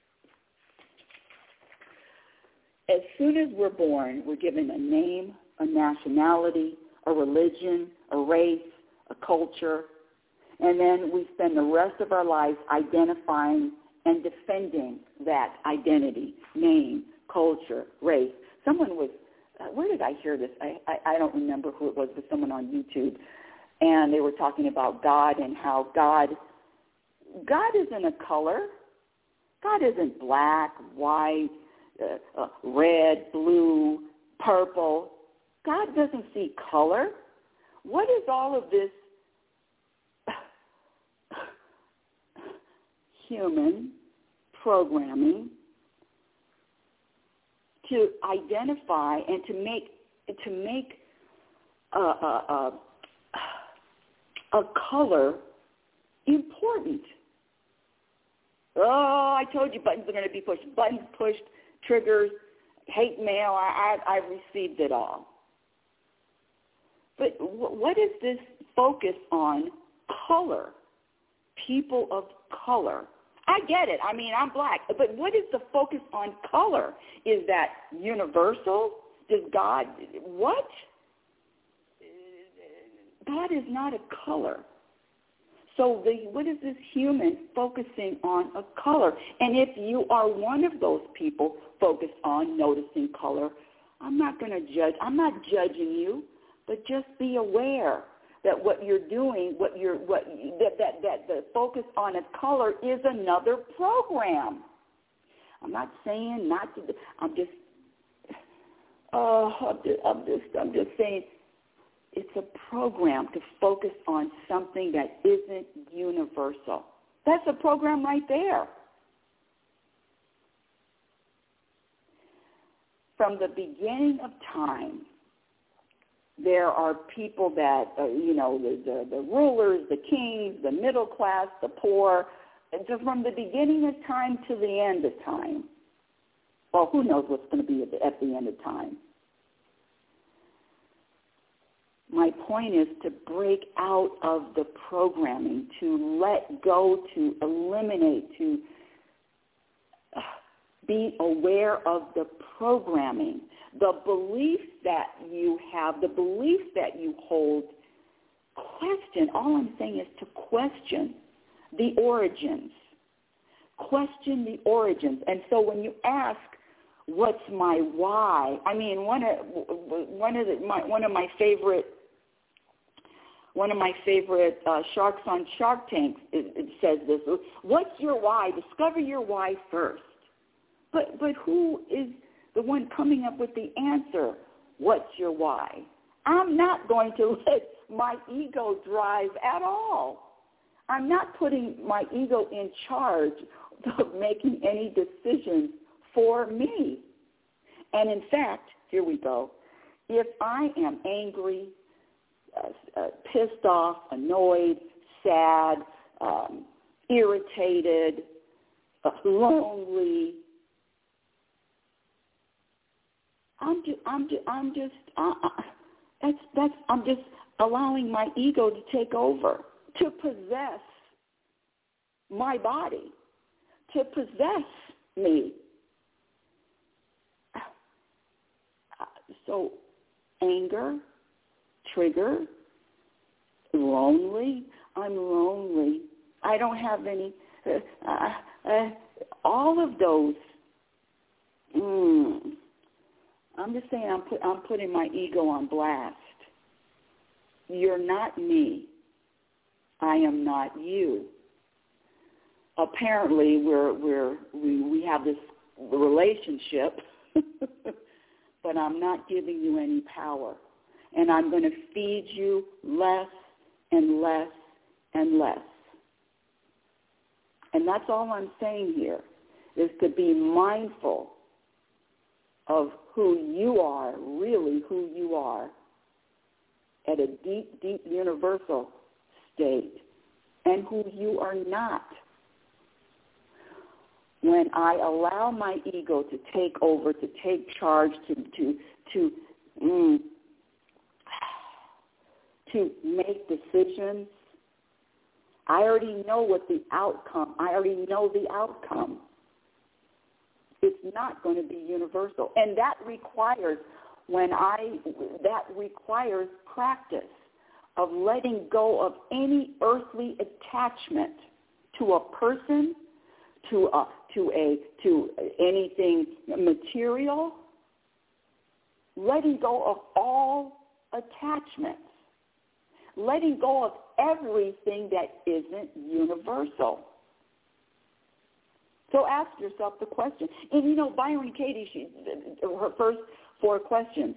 As soon as we're born, we're given a name, a nationality, a religion, a race, a culture, and then we spend the rest of our lives identifying and defending that identity, name, culture, race. Someone was, where did I hear this? I don't remember who it was, but someone on YouTube, and they were talking about God and how God isn't a color. God isn't black, white, red, blue, purple. God doesn't see color. What is all of this human programming to identify and to make a color important? Oh, I told you buttons are going to be pushed. Buttons pushed, triggers, hate mail. I've received it all. But what is this focus on color? People of color. I get it. I mean, I'm black. But what is the focus on color? Is that universal? Does God, what? God is not a color. So what is this human focusing on a color? And if you are one of those people focused on noticing color, I'm not going to judge. I'm not judging you, but just be aware that what you're doing, that the focus on a color is another program. I'm not saying not to. I'm just saying it's a program to focus on something that isn't universal. That's a program right there. From the beginning of time, there are people that, the rulers, the kings, the middle class, the poor, just from the beginning of time to the end of time. Well, who knows what's going to be at the end of time. My point is to break out of the programming, to let go, to eliminate, to be aware of the programming, the beliefs that you have, the beliefs that you hold. Question, all I'm saying is to question the origins. Question the origins. And so when you ask, what's my why? I mean, one of my favorite sharks on Shark Tank, it says this: what's your why? Discover your why first. But who is the one coming up with the answer? What's your why? I'm not going to let my ego drive at all. I'm not putting my ego in charge of making any decisions for me. And in fact, here we go. If I am angry, pissed off, annoyed, sad, irritated, lonely, I'm just allowing my ego to take over, to possess my body, to possess me. So anger, trigger, lonely. I'm lonely. I don't have any. All of those. I'm just saying I'm putting my ego on blast. You're not me. I am not you. Apparently, we have this relationship, but I'm not giving you any power. And I'm going to feed you less and less and less. And that's all I'm saying here, is to be mindful of who you are, really who you are, at a deep, deep universal state, and who you are not. When I allow my ego to take over, to take charge, to make decisions, I already know what the outcome. I already know the outcome. It's not going to be universal, and that requires practice of letting go of any earthly attachment to a person, to anything material. Letting go of all attachments. Letting go of everything that isn't universal. So ask yourself the question. And Byron Katie, her first 4 questions,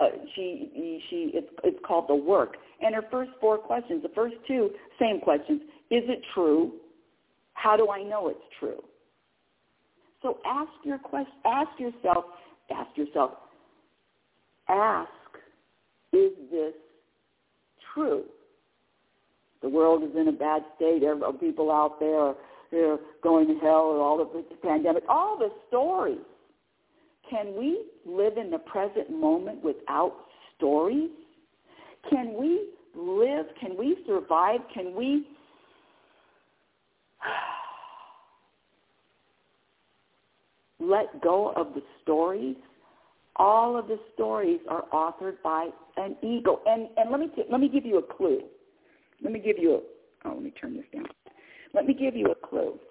it's called the work. And her first 4 questions, the first 2, same questions. Is it true? How do I know it's true? So ask yourself, is this true? The world is in a bad state. There are people out there, they're going to hell, or all of the pandemic, all the stories. Can we live in the present moment without stories? Can we live? Can we survive? Can we let go of the stories All of the stories are authored by an ego. And let me give you a clue. Let me turn this down. Let me give you a clue.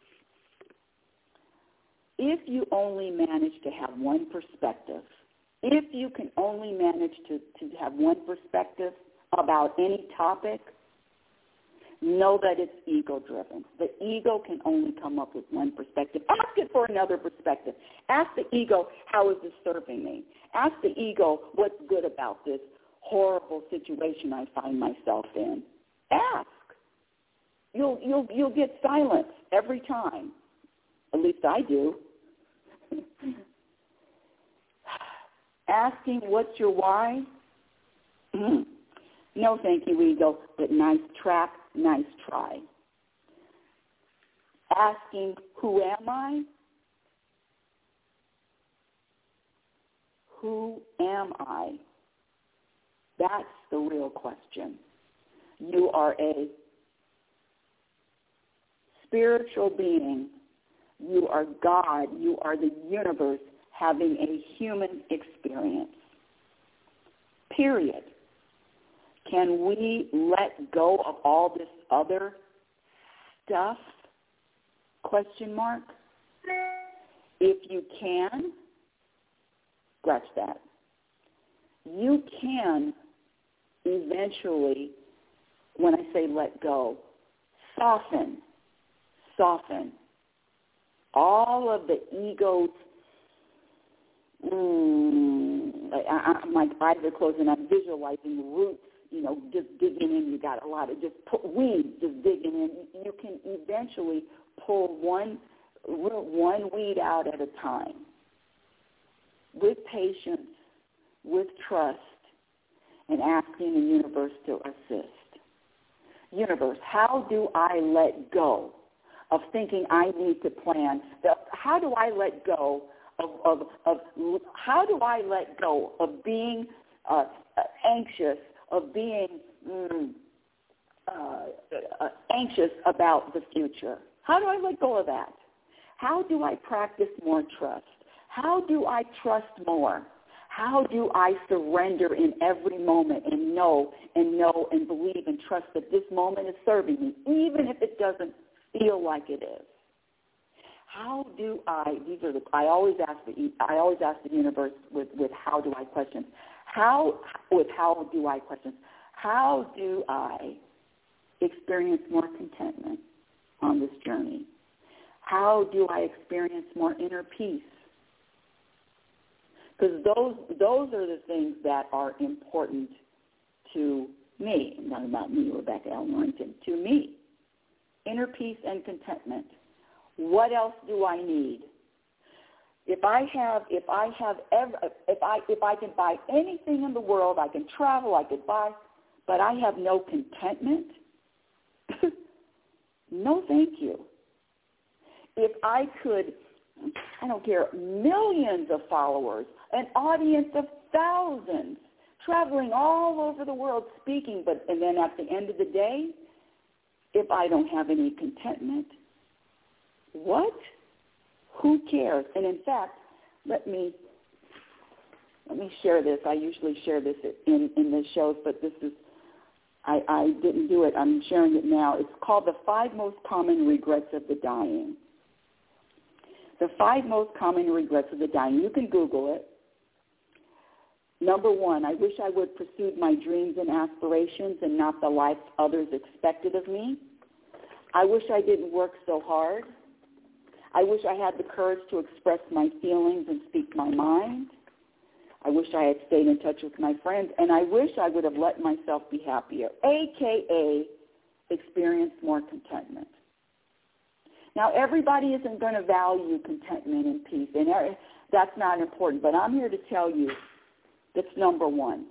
If you only manage to have one perspective, if you can only manage to have one perspective about any topic, know that it's ego-driven. The ego can only come up with one perspective. Ask it for another perspective. Ask the ego, how is this serving me? Ask the ego, what's good about this horrible situation I find myself in? Ask. You'll get silence every time. At least I do. Asking what's your why? No, thank you, ego, but nice track, nice try. Asking, who am I? Who am I? That's the real question. You are a spiritual being. You are God. You are the universe having a human experience. Period. Can we let go of all this other stuff? Question mark. If you can, scratch that. You can eventually, when I say let go, soften all of the ego's, my eyes are closed and I'm visualizing roots, just digging in. You got a lot of weeds just digging in. You can eventually pull one weed out at a time with patience, with trust, and asking the universe to assist. Universe, how do I let go of thinking I need to plan? How do I let go how do I let go of being anxious, of being anxious about the future? How do I let go of that? How do I practice more trust? How do I trust more? How do I surrender in every moment and know and believe and trust that this moment is serving me, even if it doesn't feel like it is? How do I? I always ask the universe with how do I questions. How do I questions? How do I experience more contentment on this journey? How do I experience more inner peace? Because those are the things that are important to me. Not about me, Rebecca L. Norrington. To me, inner peace and contentment. What else do I need? If I can buy anything in the world, I can travel, I could buy, but I have no contentment, no thank you. If I could, I don't care, millions of followers, an audience of thousands, traveling all over the world speaking, and then at the end of the day, if I don't have any contentment, what? Who cares? And in fact, let me share this. I usually share this in the shows, but this is, I didn't do it. I'm sharing it now. It's called The 5 Most Common Regrets of the Dying. The 5 Most Common Regrets of the Dying. You can Google it. Number 1, I wish I would pursue my dreams and aspirations and not the life others expected of me. I wish I didn't work so hard. I wish I had the courage to express my feelings and speak my mind. I wish I had stayed in touch with my friends, and I wish I would have let myself be happier, a.k.a. experience more contentment. Now, everybody isn't going to value contentment and peace, and that's not important, but I'm here to tell you that's number 1.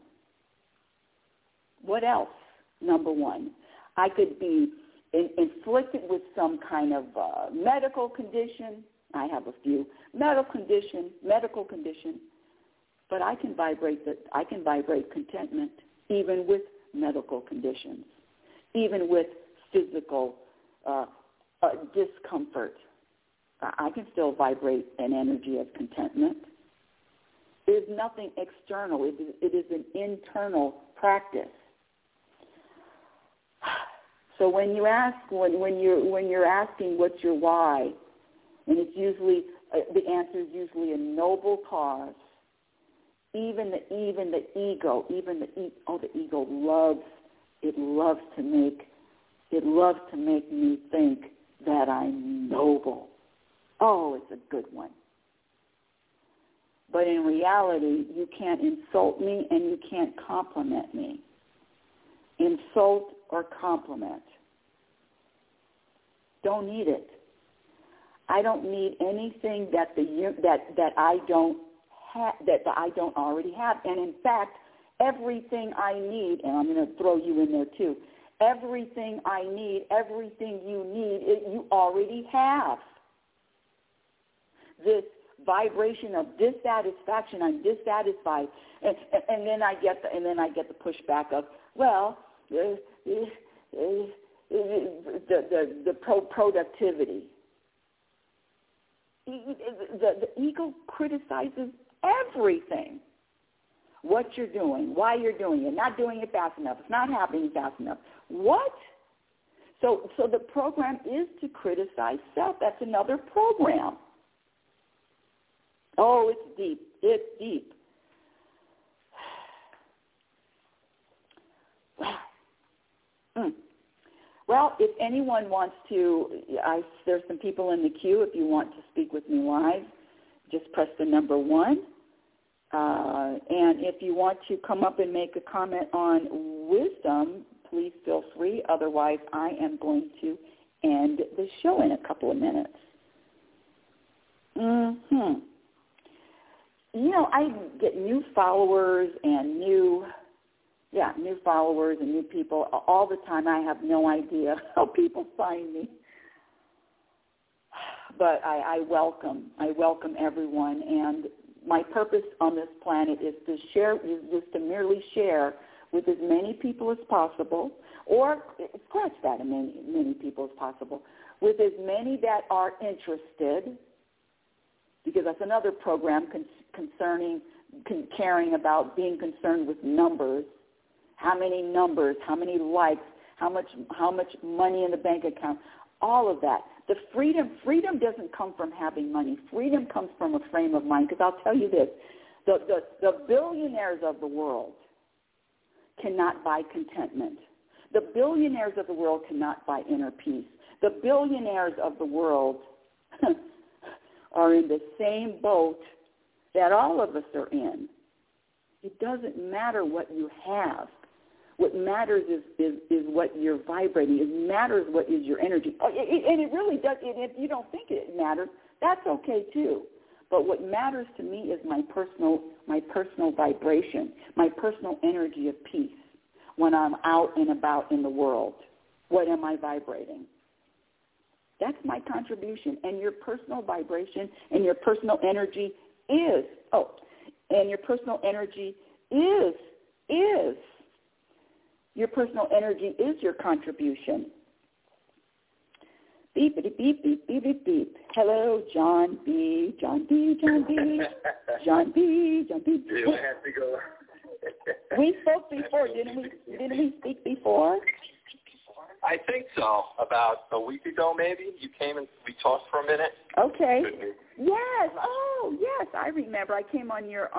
What else? Number 1, I could be inflicted with some kind of medical condition. I have a few medical condition, but I can vibrate contentment even with medical conditions, even with physical discomfort. I can still vibrate an energy of contentment. is nothing external. It is an internal practice. So when you ask, when you're asking what's your why, and it's usually the answer is usually a noble cause. Even the ego loves to make me think that I'm noble. Oh, it's a good one. But in reality, you can't insult me and you can't compliment me. Insult or compliment. Don't need it. I don't need anything that I don't already have. And in fact, everything I need, and I'm going to throw you in there too, everything I need, everything you need, you already have. This vibration of dissatisfaction, I'm dissatisfied, and then I get the pushback of, well, the productivity. The ego criticizes everything. What you're doing, why you're doing it, not doing it fast enough, it's not happening fast enough. What? So the program is to criticize self. That's another program. Oh, it's deep. It's deep. Wow. Well, if anyone wants to, there's some people in the queue. If you want to speak with me live, just press the number 1. And if you want to come up and make a comment on wisdom, please feel free. Otherwise, I am going to end the show in a couple of minutes. You know, I get new followers and new people all the time. I have no idea how people find me. But I welcome everyone, and my purpose on this planet is to merely share with as many people as possible, or scratch that, as many people as possible, with as many that are interested, because that's another program caring about being concerned with numbers. How many numbers, how many likes, how much money in the bank account, all of that. The freedom doesn't come from having money. Freedom comes from a frame of mind. Because I'll tell you this, the billionaires of the world cannot buy contentment. The billionaires of the world cannot buy inner peace. The billionaires of the world are in the same boat that all of us are in. It doesn't matter what you have. What matters is what you're vibrating. It matters what is your energy. And it really does. And if you don't think it matters, that's okay too. But what matters to me is my personal vibration, my personal energy of peace when I'm out and about in the world. What am I vibrating? That's my contribution. And your personal vibration and your personal energy is your personal energy is your contribution. Beep, beep, beep, beep, beep, beep, beep. Hello, John B. John B. John B. John B. John B. Do I have to go? We spoke before, didn't we? Didn't we speak before? I think so. About a week ago, maybe. You came and we talked for a minute. Okay. Yes. Oh, yes. I remember. I came on your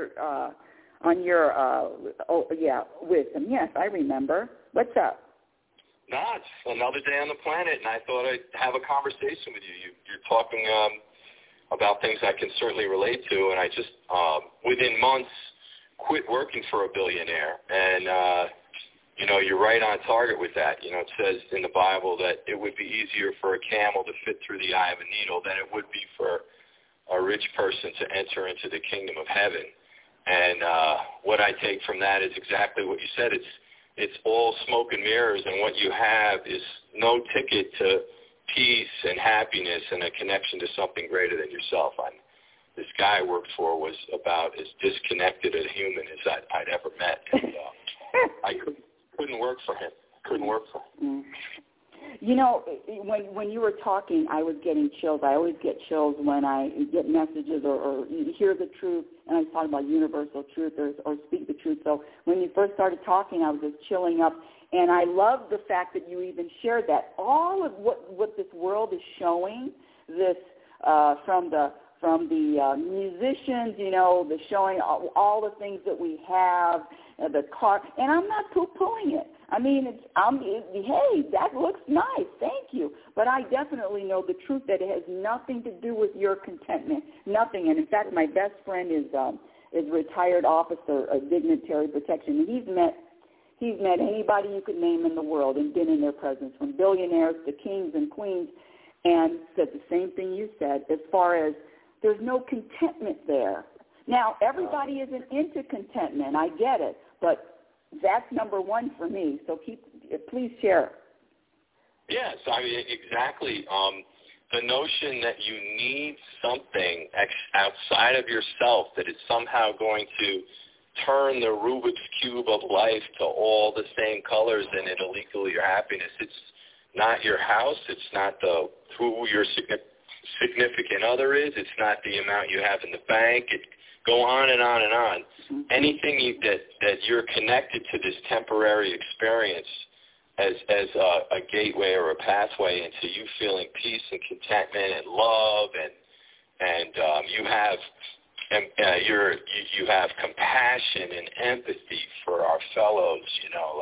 wisdom. Yes, I remember. What's up? Nah, it's another day on the planet, and I thought I'd have a conversation with you. You're talking about things I can certainly relate to, and I just, within months, quit working for a billionaire. And, you're right on target with that. It says in the Bible that it would be easier for a camel to fit through the eye of a needle than it would be for a rich person to enter into the kingdom of heaven. And what I take from that is exactly what you said. It's all smoke and mirrors, and what you have is no ticket to peace and happiness and a connection to something greater than yourself. This guy I worked for was about as disconnected a human as I'd ever met. And I couldn't work for him. You know, when you were talking, I was getting chills. I always get chills when I get messages or hear the truth, and I was talking about universal truth or speak the truth. So when you first started talking, I was just chilling up, and I love the fact that you even shared that. All of what this world is showing, this from the musicians, you know, the showing all the things that we have, the car, and I'm not poo-pooing it. I mean, hey, that looks nice, thank you. But I definitely know the truth that it has nothing to do with your contentment, nothing. And in fact, my best friend is a retired officer of dignitary protection, and he's met anybody you could name in the world and been in their presence, from billionaires to kings and queens, and said the same thing you said as far as there's no contentment there. Now, everybody isn't into contentment. I get it, but that's number one for me. So please share. Yes, I mean, exactly. The notion that you need something outside of yourself that is somehow going to turn the Rubik's Cube of life to all the same colors and it'll equal your happiness. It's not your house. It's not who your significant other is. It's not the amount you have in the bank. Go on and on and on. Mm-hmm. Anything that you're connected to this temporary experience as a gateway or a pathway into you feeling peace and contentment and love, and you have compassion and empathy for our fellows, you know,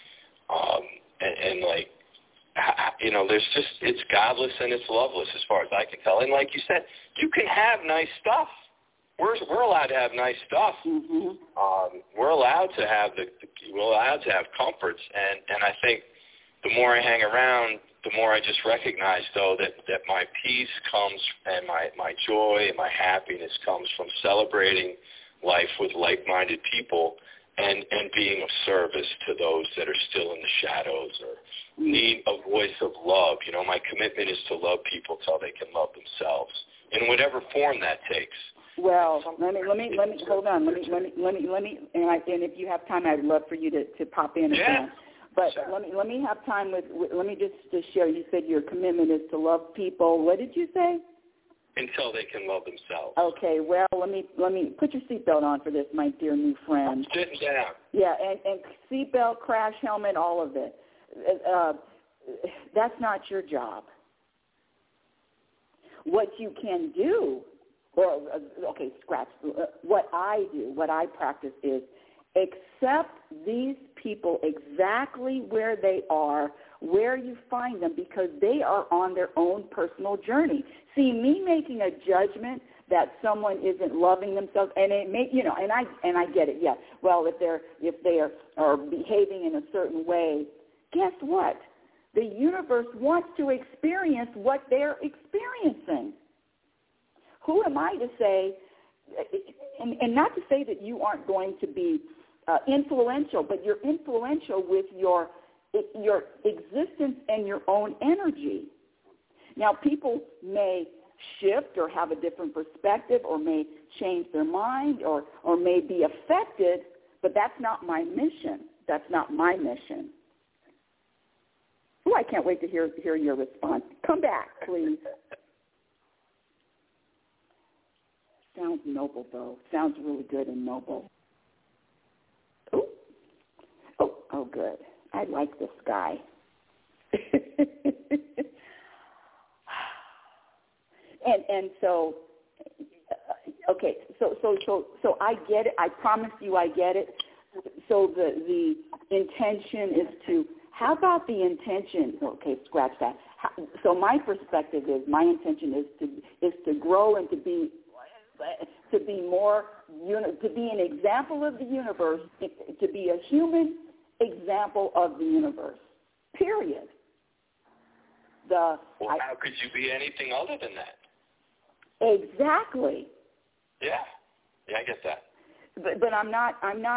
there's just, it's godless and it's loveless as far as I can tell. And like you said, you can have nice stuff. We're allowed to have nice stuff. Mm-hmm. We're allowed to have comforts, and I think the more I hang around, the more I just recognize, though, that my peace comes and my joy and my happiness comes from celebrating life with like-minded people and being of service to those that are still in the shadows or need a voice of love. You know, my commitment is to love people till they can love themselves in whatever form that takes. Well, let me hold on. Let me, and if you have time, I'd love for you to pop in again. But sure. let me have time let me just share. You said your commitment is to love people. What did you say? Until they can love themselves. Okay. Well, let me put your seatbelt on for this, my dear new friend. I'm sitting down. Yeah, and seatbelt, crash helmet, all of it. That's not your job. What you can do. Scratch. What I do, what I practice is accept these people exactly where they are, where you find them, because they are on their own personal journey. See, me making a judgment that someone isn't loving themselves, and it may, you know, and I get it. Yeah. Well, if they are behaving in a certain way, guess what? The universe wants to experience what they're experiencing. Who am I to say, and not to say that you aren't going to be influential, but you're influential with your existence and your own energy. Now, people may shift or have a different perspective or may change their mind or may be affected, but that's not my mission. That's not my mission. Oh, I can't wait to hear your response. Come back, please. Sounds noble, though. Sounds really good and noble. Oh, good. I like this guy. and so, okay. So I get it. I promise you, I get it. So the intention is to. How about the intention? Okay, scratch that. So my perspective is, my intention is to grow and to be more, to be an example of the universe, to be a human example of the universe, period. How could you be anything other than that? Exactly. Yeah, I get that. But I'm not.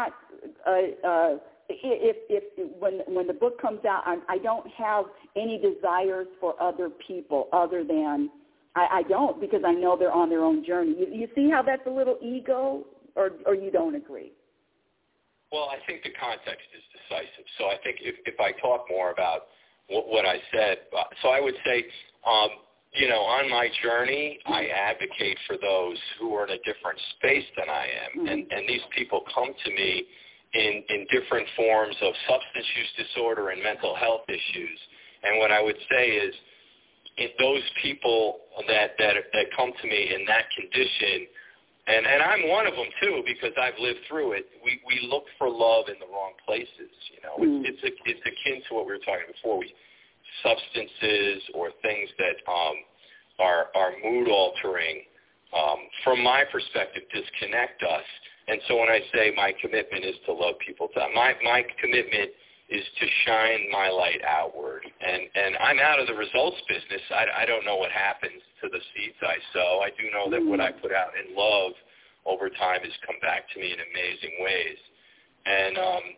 When the book comes out, I don't have any desires for other people other than. I don't, because I know they're on their own journey. You see how that's a little ego, or you don't agree? Well, I think the context is decisive. So I think if I talk more about what I said. So I would say, you know, on my journey, I advocate for those who are in a different space than I am. And these people come to me in different forms of substance use disorder and mental health issues. And what I would say is, those people that come to me in that condition, and I'm one of them too, because I've lived through it, we look for love in the wrong places. You know, it's akin to what we were talking before. Substances or things that are mood altering, from my perspective, disconnect us. And so when I say my commitment is to love people, my commitment is to shine my light outward. And I'm out of the results business. I don't know what happens to the seeds I sow. I do know that what I put out in love over time has come back to me in amazing ways. And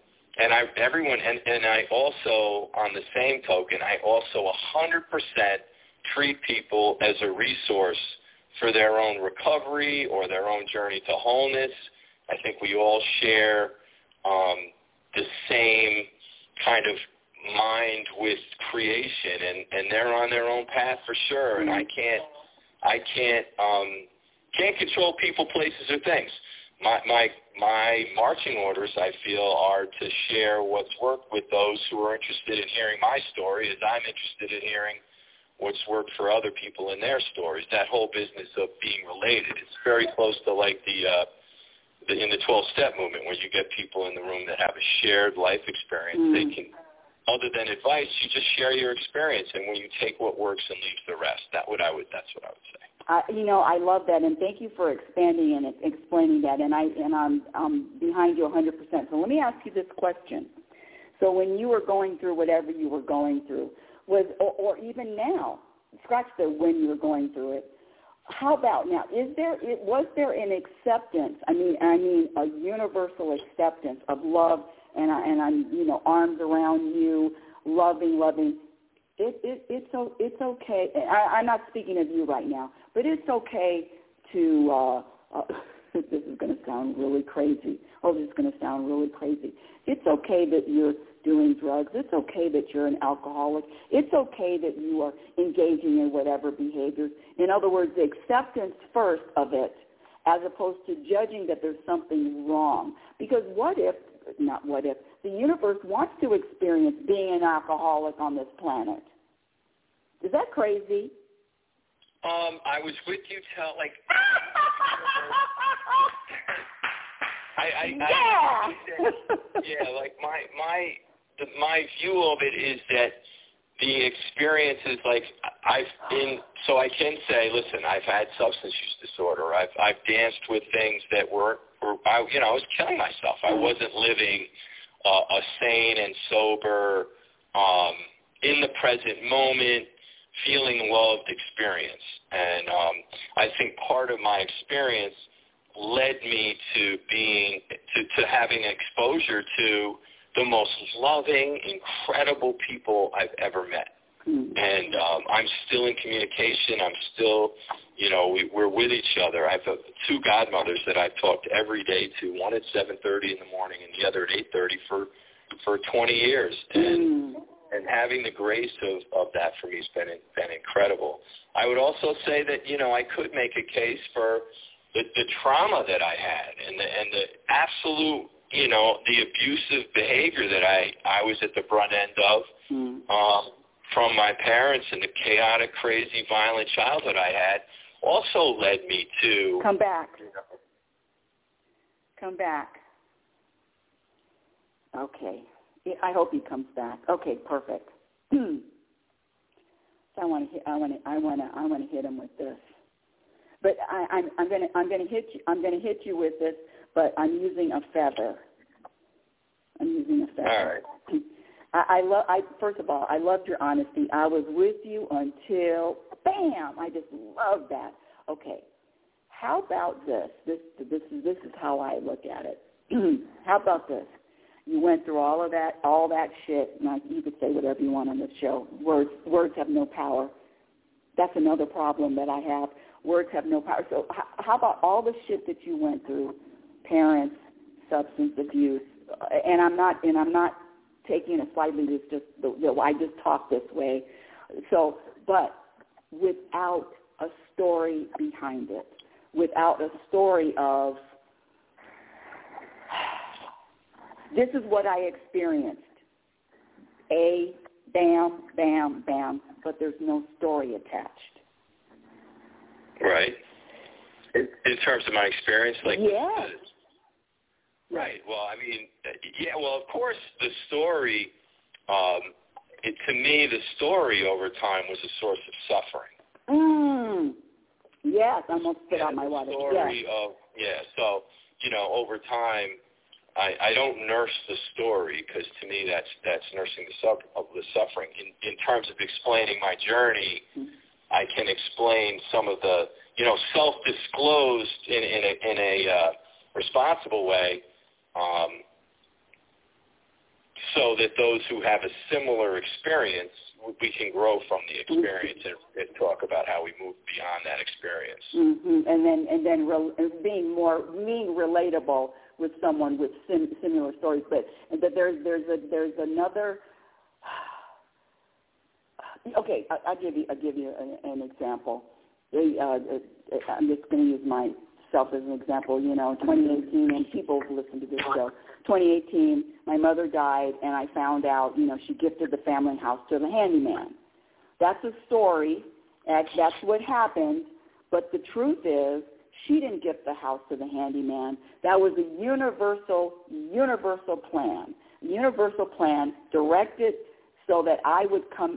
I also, on the same token, I also 100% treat people as a resource for their own recovery or their own journey to wholeness. I think we all share the same kind of mind with creation, and they're on their own path for sure. And I can't control people, places, or things. My marching orders, I feel, are to share what's worked with those who are interested in hearing my story, as I'm interested in hearing what's worked for other people in their stories. That whole business of being related, it's very close to like in the 12-step movement, where you get people in the room that have a shared life experience. They can, other than advice, you just share your experience, and when you take what works and leave the rest, that's what I would say. You know, I love that, and thank you for expanding and explaining that. And I'm behind you 100%. So let me ask you this question: so when you were going through whatever you were going through, or even now, scratch the when you were going through it. How about now? Was there an acceptance? I mean, a universal acceptance of love, and I'm, you know, arms around you, loving. It's okay. I'm not speaking of you right now, but it's okay to. This is going to sound really crazy. It's okay that you're doing drugs. It's okay that you're an alcoholic. It's okay that you are engaging in whatever behaviors. In other words, the acceptance first of it, as opposed to judging that there's something wrong. Because the universe wants to experience being an alcoholic on this planet. Is that crazy? I was with you till like. Like my view of it is that the experience is like so I can say, listen, I've had substance use disorder. I've danced with things that I was killing myself. I wasn't living a sane and sober, in the present moment, feeling loved experience. And I think part of my experience led me to having exposure to the most loving, incredible people I've ever met. And I'm still in communication. I'm still, you know, we're with each other. I have two godmothers that I've talked every day to, one at 7:30 in the morning and the other at 8:30 for 20 years. And having the grace of that for me has been incredible. I would also say that, you know, I could make a case for the trauma that I had and the absolute, you know, the abusive behavior that I was at the brunt end of from my parents, and the chaotic, crazy, violent childhood I had also led me to come back. Okay. I hope he comes back. Okay, perfect. So I want to hit him with this. But I'm gonna hit you with this, but I'm using a feather. All right. First of all, I loved your honesty. I was with you until bam. I just love that. Okay. How about this? This is how I look at it. How about this? You went through all that shit. Now, you could say whatever you want on this show. Words have no power. That's another problem that I have. Words have no power. So how about all the shit that you went through? Parents, substance abuse, and I'm not taking it slightly. It's just I just talk this way. So, but without a story behind it, without a story of this is what I experienced. Bam, bam, bam, but there's no story attached. Right. In terms of my experience, like yes. Right. Well, I mean, yeah. Well, of course, the story. To me, the story over time was a source of suffering. Yes, I almost spit out my water. Story of So over time, I don't nurse the story because to me that's nursing the suffering. In terms of explaining my journey, I can explain some of the self-disclosed in a responsible way, so that those who have a similar experience, we can grow from the experience and talk about how we move beyond that experience. And then being relatable with someone with similar stories. But there's another. Okay, I'll give you an example. I'm just going to use myself as an example. 2018, and people who listen to this show. 2018, my mother died, and I found out, she gifted the family house to the handyman. That's a story. That's what happened. But the truth is, she didn't gift the house to the handyman. That was a universal plan. Universal plan directed so that I would come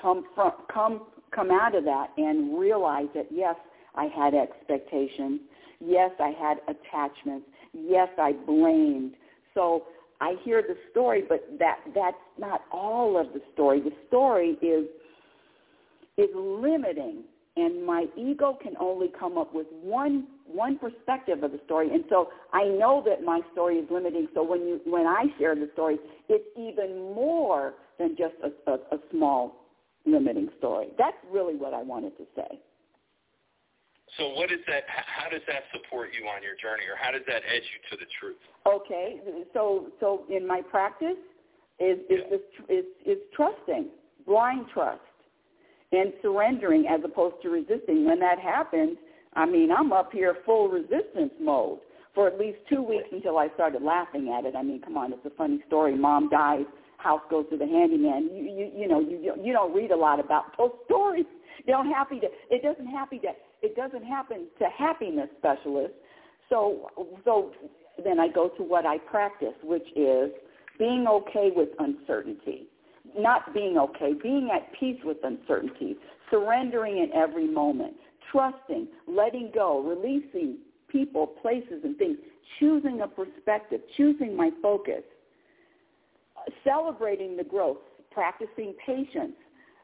out of that and realize that yes, I had expectations. Yes, I had attachments. Yes, I blamed. So I hear the story, but that's not all of the story. The story is limiting, and my ego can only come up with one perspective of the story. And so I know that my story is limiting. So when I share the story, it's even more than just a small limiting story. That's really what I wanted to say. So what is that? How does that support you on your journey, or how does that edge you to the truth? Okay, so in my practice is trusting, blind trust, and surrendering as opposed to resisting. When that happens, I'm up here full resistance mode for at least 2 weeks until I started laughing at it. Come on, it's a funny story. Mom dies, house goes to the handyman. You don't read a lot about those stories. It doesn't happen to happiness specialists. So then I go to what I practice, which is being okay with uncertainty. Not being okay, being at peace with uncertainty, surrendering in every moment, trusting, letting go, releasing people, places, and things, choosing a perspective, choosing my focus, celebrating the growth, practicing patience,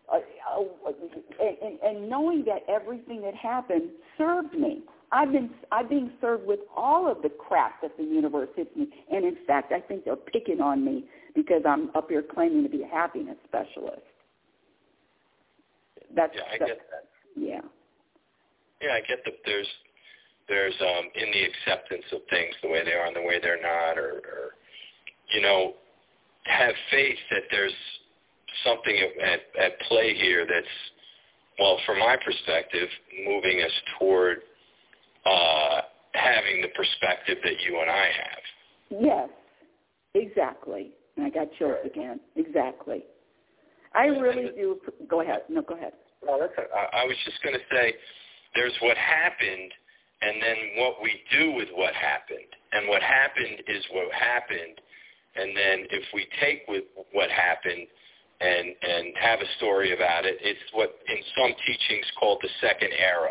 and knowing that everything that happened served me. I'm being served with all of the crap that the universe hits me, and in fact, I think they're picking on me because I'm up here claiming to be a happiness specialist. I get that. Yeah. Yeah, I get that. There's in the acceptance of things the way they are and the way they're not, or have faith that there's something at play here that's, well, from my perspective, moving us toward having the perspective that you and I have. Yes, exactly. And I got chills again. Exactly. I really do. Go ahead. No, go ahead. No, that's it. I was just going to say there's what happened and then what we do with what happened. And what happened is what happened. And then if we take with what happened and have a story about it, it's what in some teachings called the second era.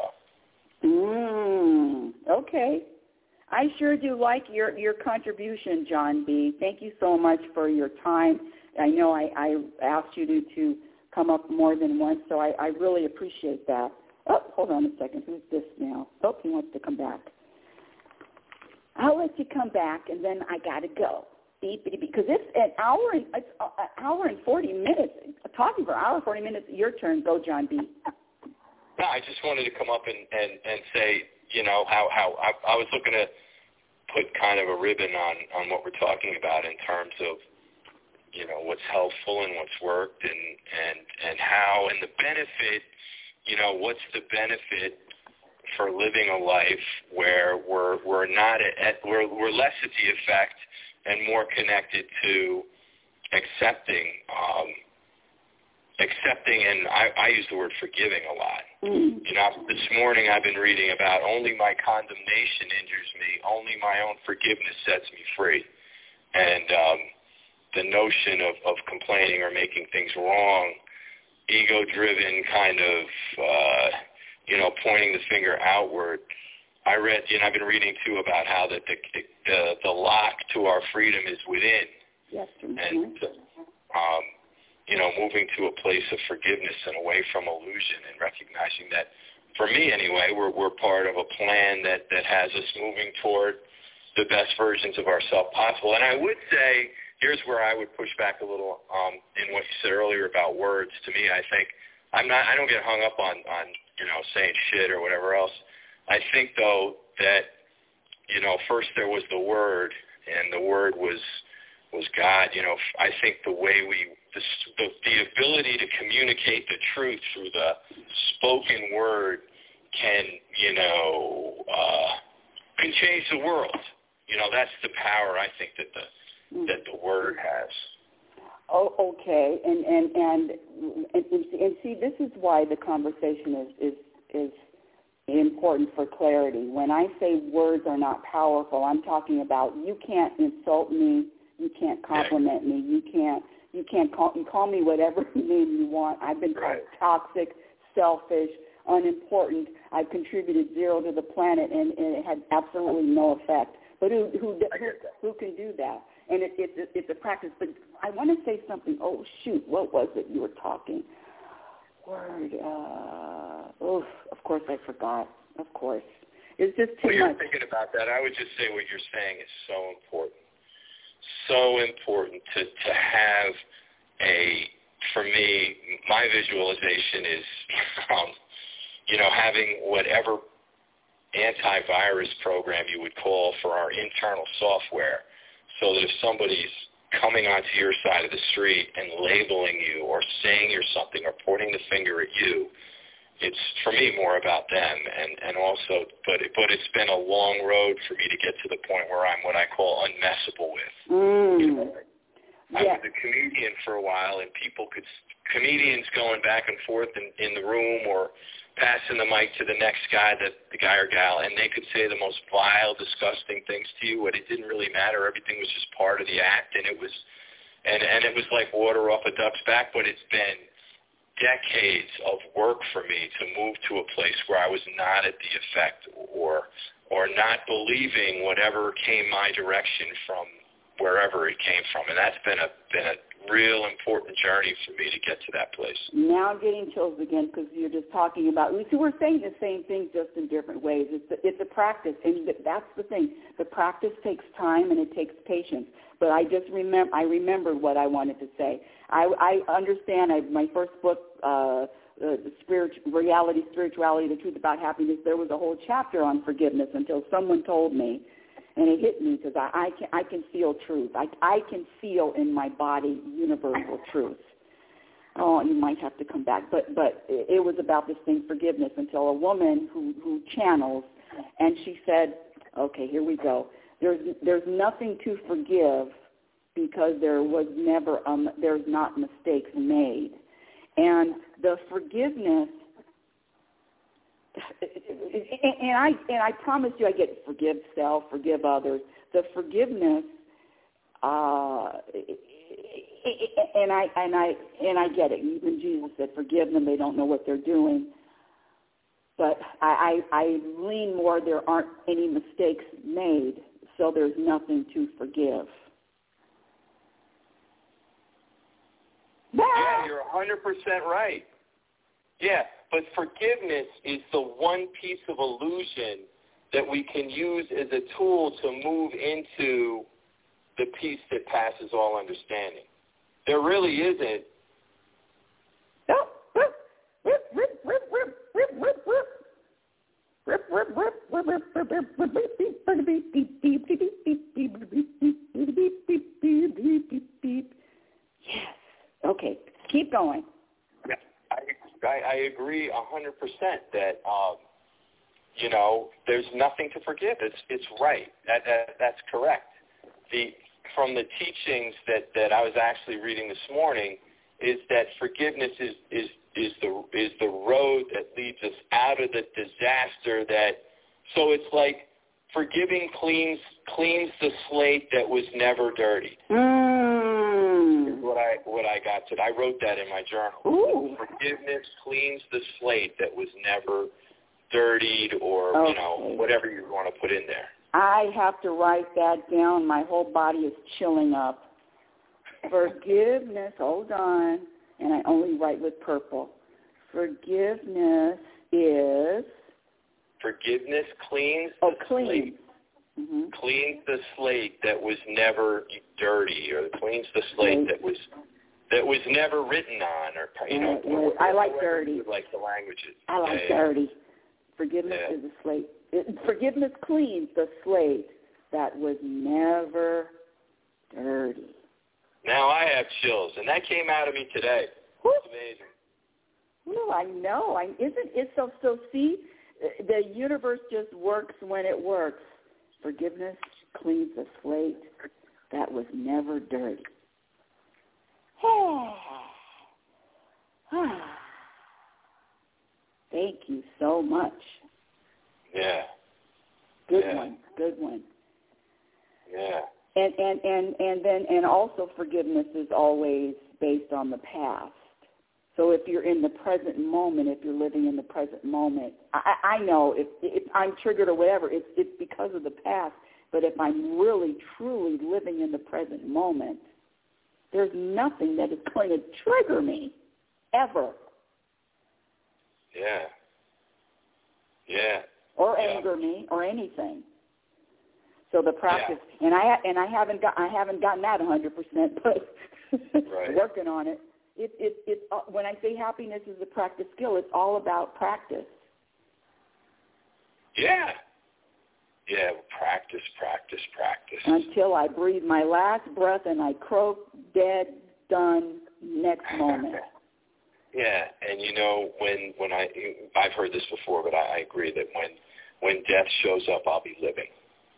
Okay. I sure do like your contribution, John B. Thank you so much for your time. I know I asked you to come up more than once, so I really appreciate that. Oh, hold on a second. Who's this now? Oh, he wants to come back. I'll let you come back, and then I got to go. Because it's an hour and 40 minutes. Talking for an hour and 40 minutes. Your turn. Go, John B. No, I just wanted to come up and say, how I was looking to put kind of a ribbon on what we're talking about in terms of, what's helpful and what's worked and how, and the benefit, what's the benefit for living a life where we're not we're less at the effect and more connected to accepting, and I use the word forgiving a lot. This morning I've been reading about only my condemnation injures me, only my own forgiveness sets me free. And the notion of complaining or making things wrong, ego-driven kind of, pointing the finger outward. I read, I've been reading too about how that the lock to our freedom is within. Yes. And, moving to a place of forgiveness and away from illusion and recognizing that, for me anyway, we're part of a plan that has us moving toward the best versions of ourselves possible. And I would say, here's where I would push back a little in what you said earlier about words. To me, I think I don't get hung up on saying shit or whatever else. I think, though, that, first there was the Word, and the Word was God. I think the way the ability to communicate the truth through the spoken word can change the world. That's the power I think that the word has. Oh, okay. And see, this is why the conversation is important for clarity. When I say words are not powerful, I'm talking about you can't insult me, you can't compliment me, you call me whatever name you want. I've been called toxic, selfish, unimportant. I've contributed zero to the planet, and it had absolutely no effect. But who can do that? And it's a practice. But I want to say something. Oh, shoot, what was it you were talking? Word. Of course I forgot. Of course. It's just too much. You're thinking about that. I would just say what you're saying is so important. So important to have for me, my visualization is, having whatever antivirus program you would call for our internal software, so that if somebody's coming onto your side of the street and labeling you or saying you're something or pointing the finger at you, it's, for me, more about them. And also, but it's been a long road for me to get to the point where I'm what I call unmessable with. I was a comedian for a while, and comedians going back and forth in the room or passing the mic to the next guy, the guy or gal, and they could say the most vile, disgusting things to you, but it didn't really matter. Everything was just part of the act, and it was like water off a duck's back. But it's been decades of work for me to move to a place where I was not at the effect or not believing whatever came my direction from wherever it came from. And that's been a real important journey for me to get to that place. Now I'm getting chills again because you're just talking about, see, we're saying the same thing just in different ways. It's a practice, and that's the thing. The practice takes time and it takes patience. But I remembered what I wanted to say. I understand. My first book, Reality, Spirituality, The Truth About Happiness, there was a whole chapter on forgiveness until someone told me. And it hit me because I can feel truth. I can feel in my body universal truth. Oh, you might have to come back. But it was about this thing, forgiveness, until a woman who channels, and she said, okay, here we go. There's nothing to forgive because there's not mistakes made. And the forgiveness, and I promise you, I get forgive self, forgive others. The forgiveness, and I get it. Even Jesus said, "Forgive them; they don't know what they're doing." But I lean more. There aren't any mistakes made, so there's nothing to forgive. Yeah, you're 100% right. Yeah. But forgiveness is the one piece of illusion that we can use as a tool to move into the peace that passes all understanding. There really isn't. agree 100% that, there's nothing to forgive. It's right. That's correct. From the teachings that I was actually reading this morning is that forgiveness is the road that leads us out of the disaster so it's like forgiving cleans the slate that was never dirty. Is what I got today. I wrote that in my journal. Ooh. Forgiveness cleans the slate that was never dirtied or, whatever you want to put in there. I have to write that down. My whole body is chilling up. Forgiveness, hold on, and I only write with purple. Forgiveness cleans the slate. Mm-hmm. Cleans the slate that was never dirty, or cleans the slate that was never written on, or I like dirty. Like the languages. I like dirty. Forgiveness is a slate. Forgiveness cleans the slate that was never dirty. Now I have chills, and that came out of me today. It's amazing. Well, I know. Isn't it so? See, the universe just works when it works. Forgiveness cleans the slate that was never dirty. Thank you so much. Yeah. Good one. Yeah. And also forgiveness is always based on the past. So if you're in the present moment, if you're living in the present moment, I know if I'm triggered or whatever, it's because of the past. But if I'm really, truly living in the present moment, there's nothing that is going to trigger me, ever. Yeah. Yeah. Or anger me, or anything. So the practice, and I haven't gotten that 100%, but working on it. It's when I say happiness is a practice skill, it's all about practice. Yeah. Yeah, practice. Until I breathe my last breath and I croak, dead, done, next moment. Yeah, and when I've heard this before, but I agree that when death shows up, I'll be living.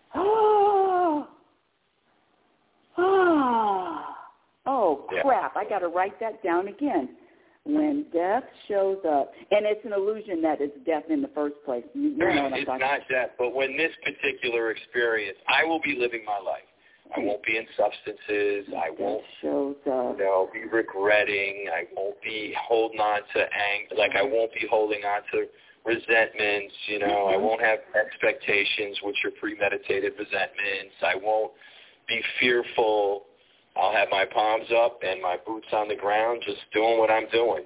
Oh, crap. I got to write that down again. When death shows up, and it's an illusion that it's death in the first place. You know what I'm it's talking not death, but when this particular experience, I will be living my life. I won't be in substances. I won't be regretting. I won't be holding on to anger. Like I won't be holding on to resentments. I won't have expectations, which are premeditated resentments. I won't be fearful. I'll have my palms up and my boots on the ground, just doing what I'm doing.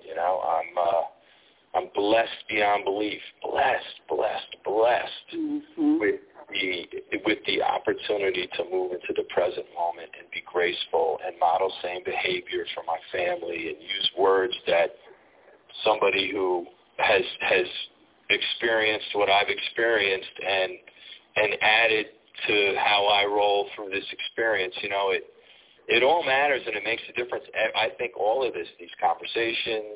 I'm blessed beyond belief. Blessed with the opportunity to move into the present moment and be graceful and model same behavior for my family and use words that somebody who has experienced what I've experienced and added to how I roll through this experience. It all matters and it makes a difference. I think all of this, these conversations,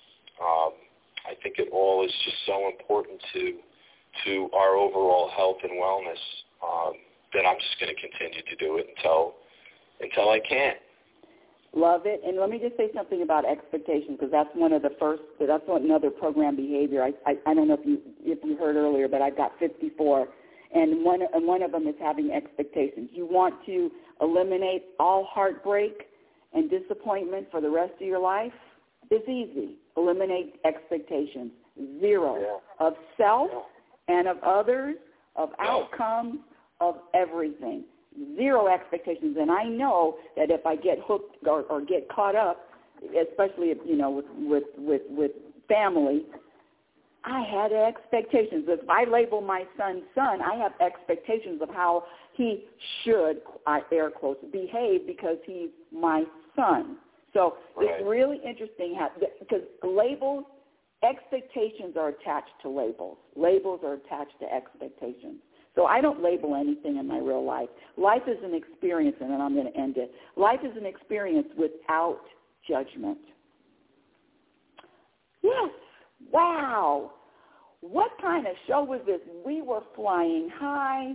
I think it all is just so important to our overall health and wellness that I'm just going to continue to do it until I can't. Love it. And let me just say something about expectations, because that's another program behavior. I don't know if you heard earlier, but I've got 54, and one of them is having expectations. You want to eliminate all heartbreak and disappointment for the rest of your life? It's easy. Eliminate expectations. Zero of self and of others, of outcomes, of everything. Zero expectations. And I know that if I get hooked or get caught up, especially with family, I had expectations. If I label my son, I have expectations of how he should, air quotes, behave because he's my son. So it's really interesting because labels, expectations are attached to labels. Labels are attached to expectations. So I don't label anything in my real life. Life is an experience, and then I'm going to end it. Life is an experience without judgment. Yes, Wow. What kind of show was this? We were flying high.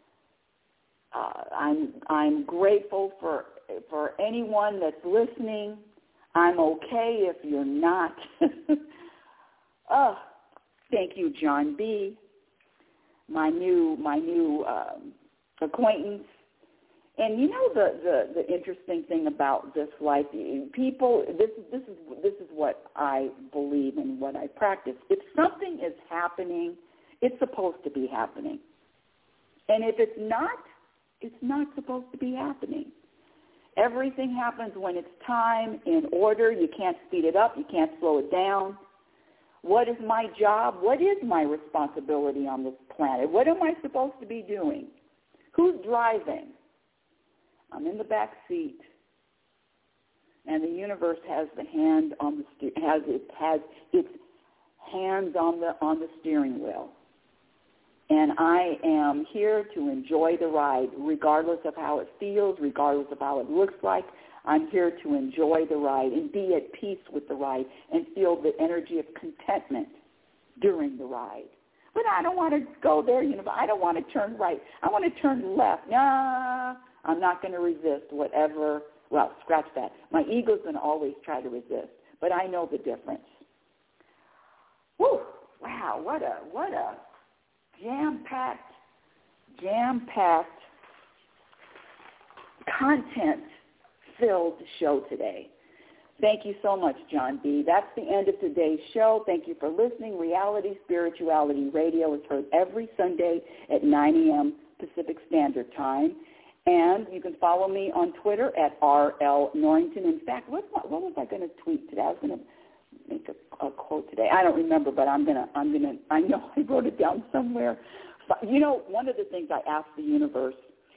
I'm grateful for anyone that's listening. I'm okay if you're not. Thank you, John B., my new acquaintance. And you know the interesting thing about this life, people. This is what I believe and what I practice. If something is happening, it's supposed to be happening, and if it's not supposed to be happening. Everything happens when it's time, in order. You can't speed it up. You can't slow it down. What is my job? What is my responsibility on this planet? What am I supposed to be doing? Who's driving? I'm in the back seat, and the universe has its hands on the steering wheel. And I am here to enjoy the ride, regardless of how it feels, regardless of how it looks like. I'm here to enjoy the ride and be at peace with the ride and feel the energy of contentment during the ride. But I don't want to go there, I don't want to turn right. I want to turn left. Nah, I'm not going to resist whatever. Well, scratch that. My ego's going to always try to resist, but I know the difference. Whew, wow, what a jam-packed, content-filled show today. Thank you so much, John B. That's the end of today's show. Thank you for listening. Reality Spirituality Radio is heard every Sunday at 9 a.m. Pacific Standard Time. And you can follow me on Twitter at R.L. Norrington. In fact, what was I going to tweet today? I was going to make a quote today. I don't remember, but I know I wrote it down somewhere. But, one of the things I asked the universe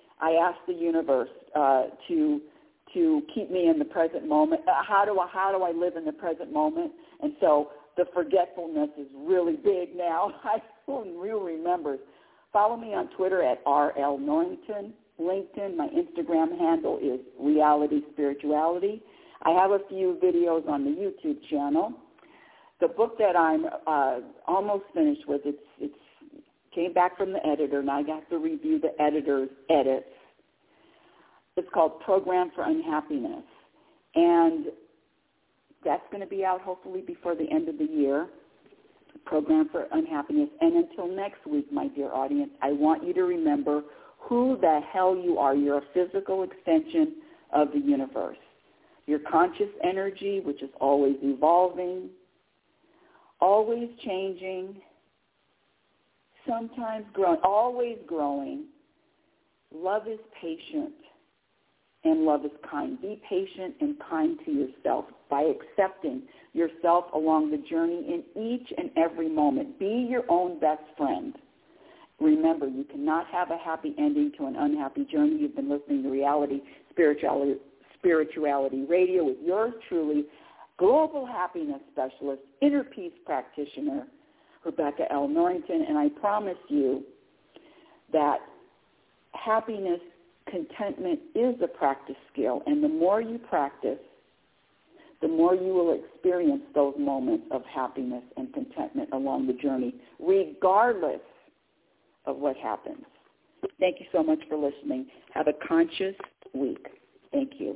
to keep me in the present moment. How do I live in the present moment? And so the forgetfulness is really big now. I really remember. Follow me on Twitter at R.L. Norrington. LinkedIn, my Instagram handle is Reality Spirituality. I have a few videos on the YouTube channel. The book that I'm almost finished with, it's came back from the editor, and I got to review the editor's edits. It's called Program for Unhappiness, and that's going to be out hopefully before the end of the year, Program for Unhappiness. And until next week, my dear audience, I want you to remember who the hell you are. You're a physical extension of the universe. Your conscious energy, which is always evolving, always changing, sometimes growing, always growing. Love is patient and love is kind. Be patient and kind to yourself by accepting yourself along the journey in each and every moment. Be your own best friend. Remember, you cannot have a happy ending to an unhappy journey. You've been listening to Reality Spirituality Radio with yours truly, global happiness specialist, inner peace practitioner, Rebecca L. Norrington. And I promise you that happiness, contentment is a practice skill. And the more you practice, the more you will experience those moments of happiness and contentment along the journey, regardless of what happens. Thank you so much for listening. Have a conscious week. Thank you.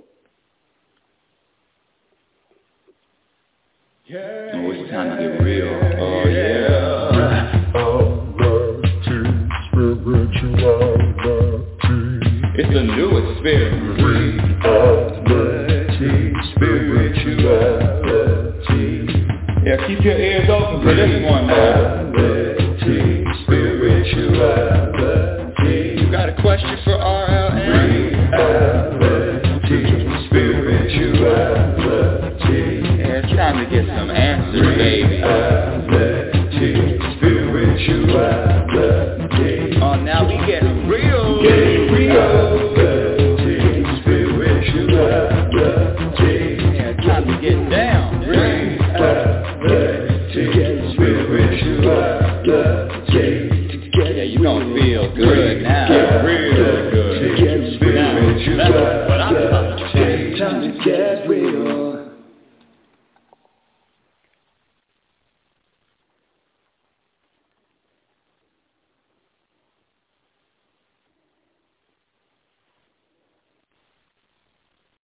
Yeah. Oh, it's time to get real. Oh, yeah. It's the new experience. Spirituality. Yeah, keep your ears open for this one, man. Spirituality. You got a question for RLN?